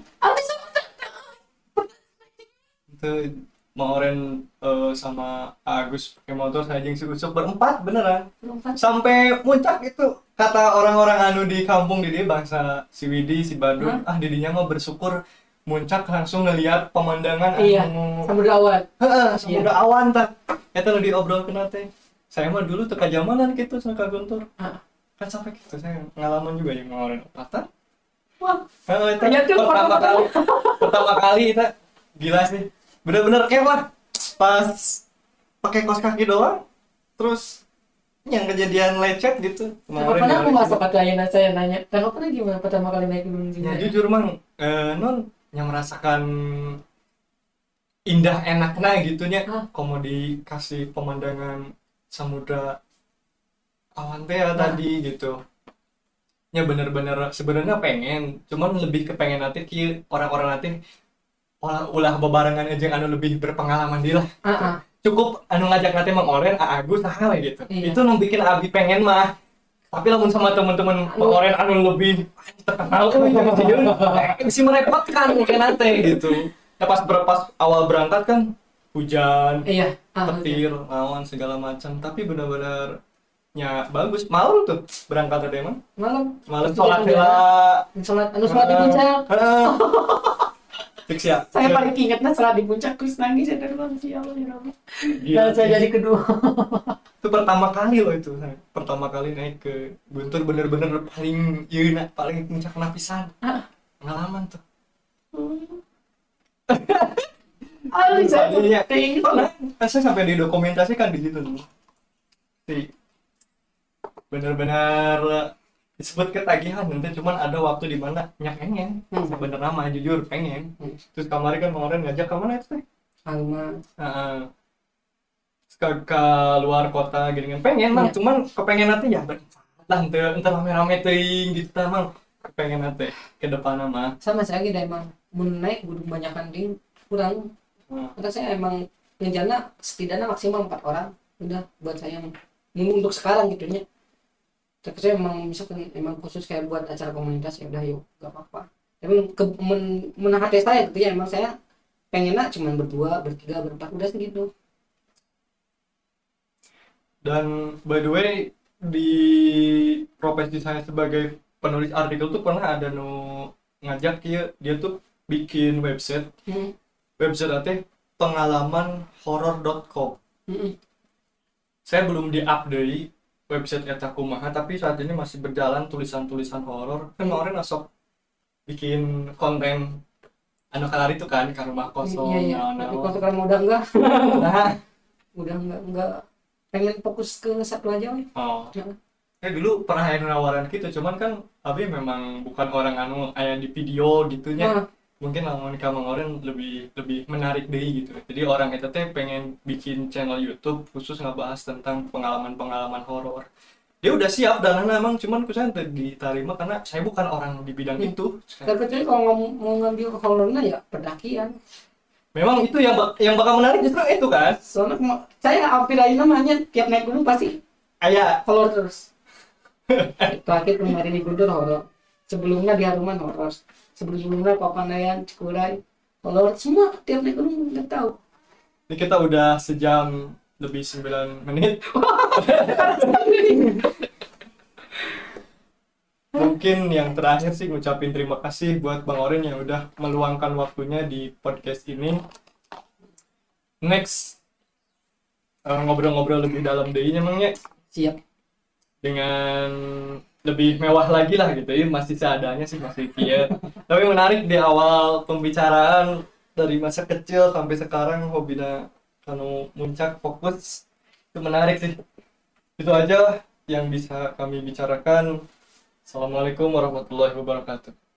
Itu Bang Oren sama Agus pakai motor, saya jeung si Usuk berempat beneran. Sampai muncak itu. Kata orang-orang anu di kampung di dia, bangsa si Widi, si Bandung, didinya mah bersyukur muncak langsung ngelihat pemandangan samudra awan. Samudra awan tah. Eta nu diobrolkeun teh. Saya mah dulu teu kajamanan kitu sama ka Guntur. Kan sampai gitu saya ngalaman juga yang Bang Oren opatan. Wah. Pertama kali itu gila sih. Bener-bener lah pas pakai kaos kaki doang, terus yang kejadian lecet gitu. Pernah aku masuk ke ayana saya nanya, tanggapannya gimana pertama kali naik gunung sini? Ya jujur Mang, non yang merasakan indah enaknya gitunya, komo dikasih pemandangan samudra awan teh tadi gitu. Ya bener-bener sebenarnya pengen, cuman lebih kepengen nanti ki orang-orang nanti ulah bebarengan aja anu lebih berpengalaman dia lah. Cukup anu ngajak nanti Bang Oren, Agus saha we gitu. Itu nu bikin Abi pengen mah. Tapi lamun sama teman-teman Bang Oren anu lebih terkenal bisa merepotkan mungkin nanti gitu. Ya pas awal berangkat kan hujan, petir, awan segala macam, tapi benar-benar nya bagus. Malam tuh berangkat teh emang. Malam sholat di puncak. Fix ya. Saya paling ingatnya sholat di puncak terus nangis ya dari ya Allah ya Rabbi. Dan saya jadi kedua. Itu pertama kali loh itu. Pertama kali naik ke Guntur bener-bener paling yeuna, paling puncak napisan. Pengalaman tuh. Saya pernah. Saya sampai didokumentasikan di situ tuh. Bener-bener disebut ketagihan, nanti cuman ada waktu di mana pengen sebenarnya mah jujur pengen. Terus kemarin kan Bang Oren ngajak kemana itu teh? ke luar kota gini kan pengen mah, Iya. cuman kepengen nanti ya lah entar rame-rame teuing gitu tah mah kepengen nanti ke depan mah. Sama saya gitu emang mun naik kudu banyakan ding kurang. Kata saya emang rencana setidaknya maksimal 4 orang udah buat saya untuk sekarang gitunya. Tapi saya emang misalkan emang khusus kayak buat acara komunitas ya udah yuk gak apa-apa. Tapi hati saya gitu ya emang saya pengennya cuman berdua, bertiga, berempat udah segitu. Dan by the way di profesi saya sebagai penulis artikel tuh pernah ada ngajak dia tuh bikin website Hmm. teh pengalamanhoror.com. Hmm. Saya belum di-update website eta kumaha, tapi saat ini masih berjalan tulisan-tulisan horor. Kemarin asok bikin konten anu kalari itu kan ke rumah kosong. Iya iya. Tapi naon-naon. kalau sekarang udah enggak, Nah, udah enggak pengen fokus ke satu aja weh. oh. Ya. Dulu pernah ada nawaran gitu, cuman kan abi memang bukan orang anu aya di video gitunya. Nah, Mungkin lamun ka Mang Oren lebih menarik deui gitu. Jadi orang eta teh pengen bikin channel YouTube khusus ngebahas tentang pengalaman-pengalaman horor. Dia udah siap dan emang cuman kusan teu diterima karena saya bukan orang di bidang itu. terkecuali kalau mau ngambil horornya ya pendakian. Memang itu yang bakal menarik justru itu kan. Soalnya saya hampir aja namanya tiap naik gunung pasti Aya horor terus. Terakhir kemarin di Guntur horor. Sebelumnya di Haruman horor. Sebelumnya Papandayan, Cikuray, horor semua tiap naik gunung nggak tahu. ini kita udah sejam lebih 9 menit. Mungkin yang terakhir sih ngucapin terima kasih buat Bang Oren yang udah meluangkan waktunya di podcast ini. Next ngobrol-ngobrol lebih dalam deh emangnya Siap. dengan lebih mewah lagi lah gitu ya, masih seadanya sih masih kia. Tapi menarik di awal pembicaraan dari masa kecil sampai sekarang hobinya anu muncak fokus itu menarik sih. Itu aja yang bisa kami bicarakan. Assalamualaikum warahmatullahi wabarakatuh.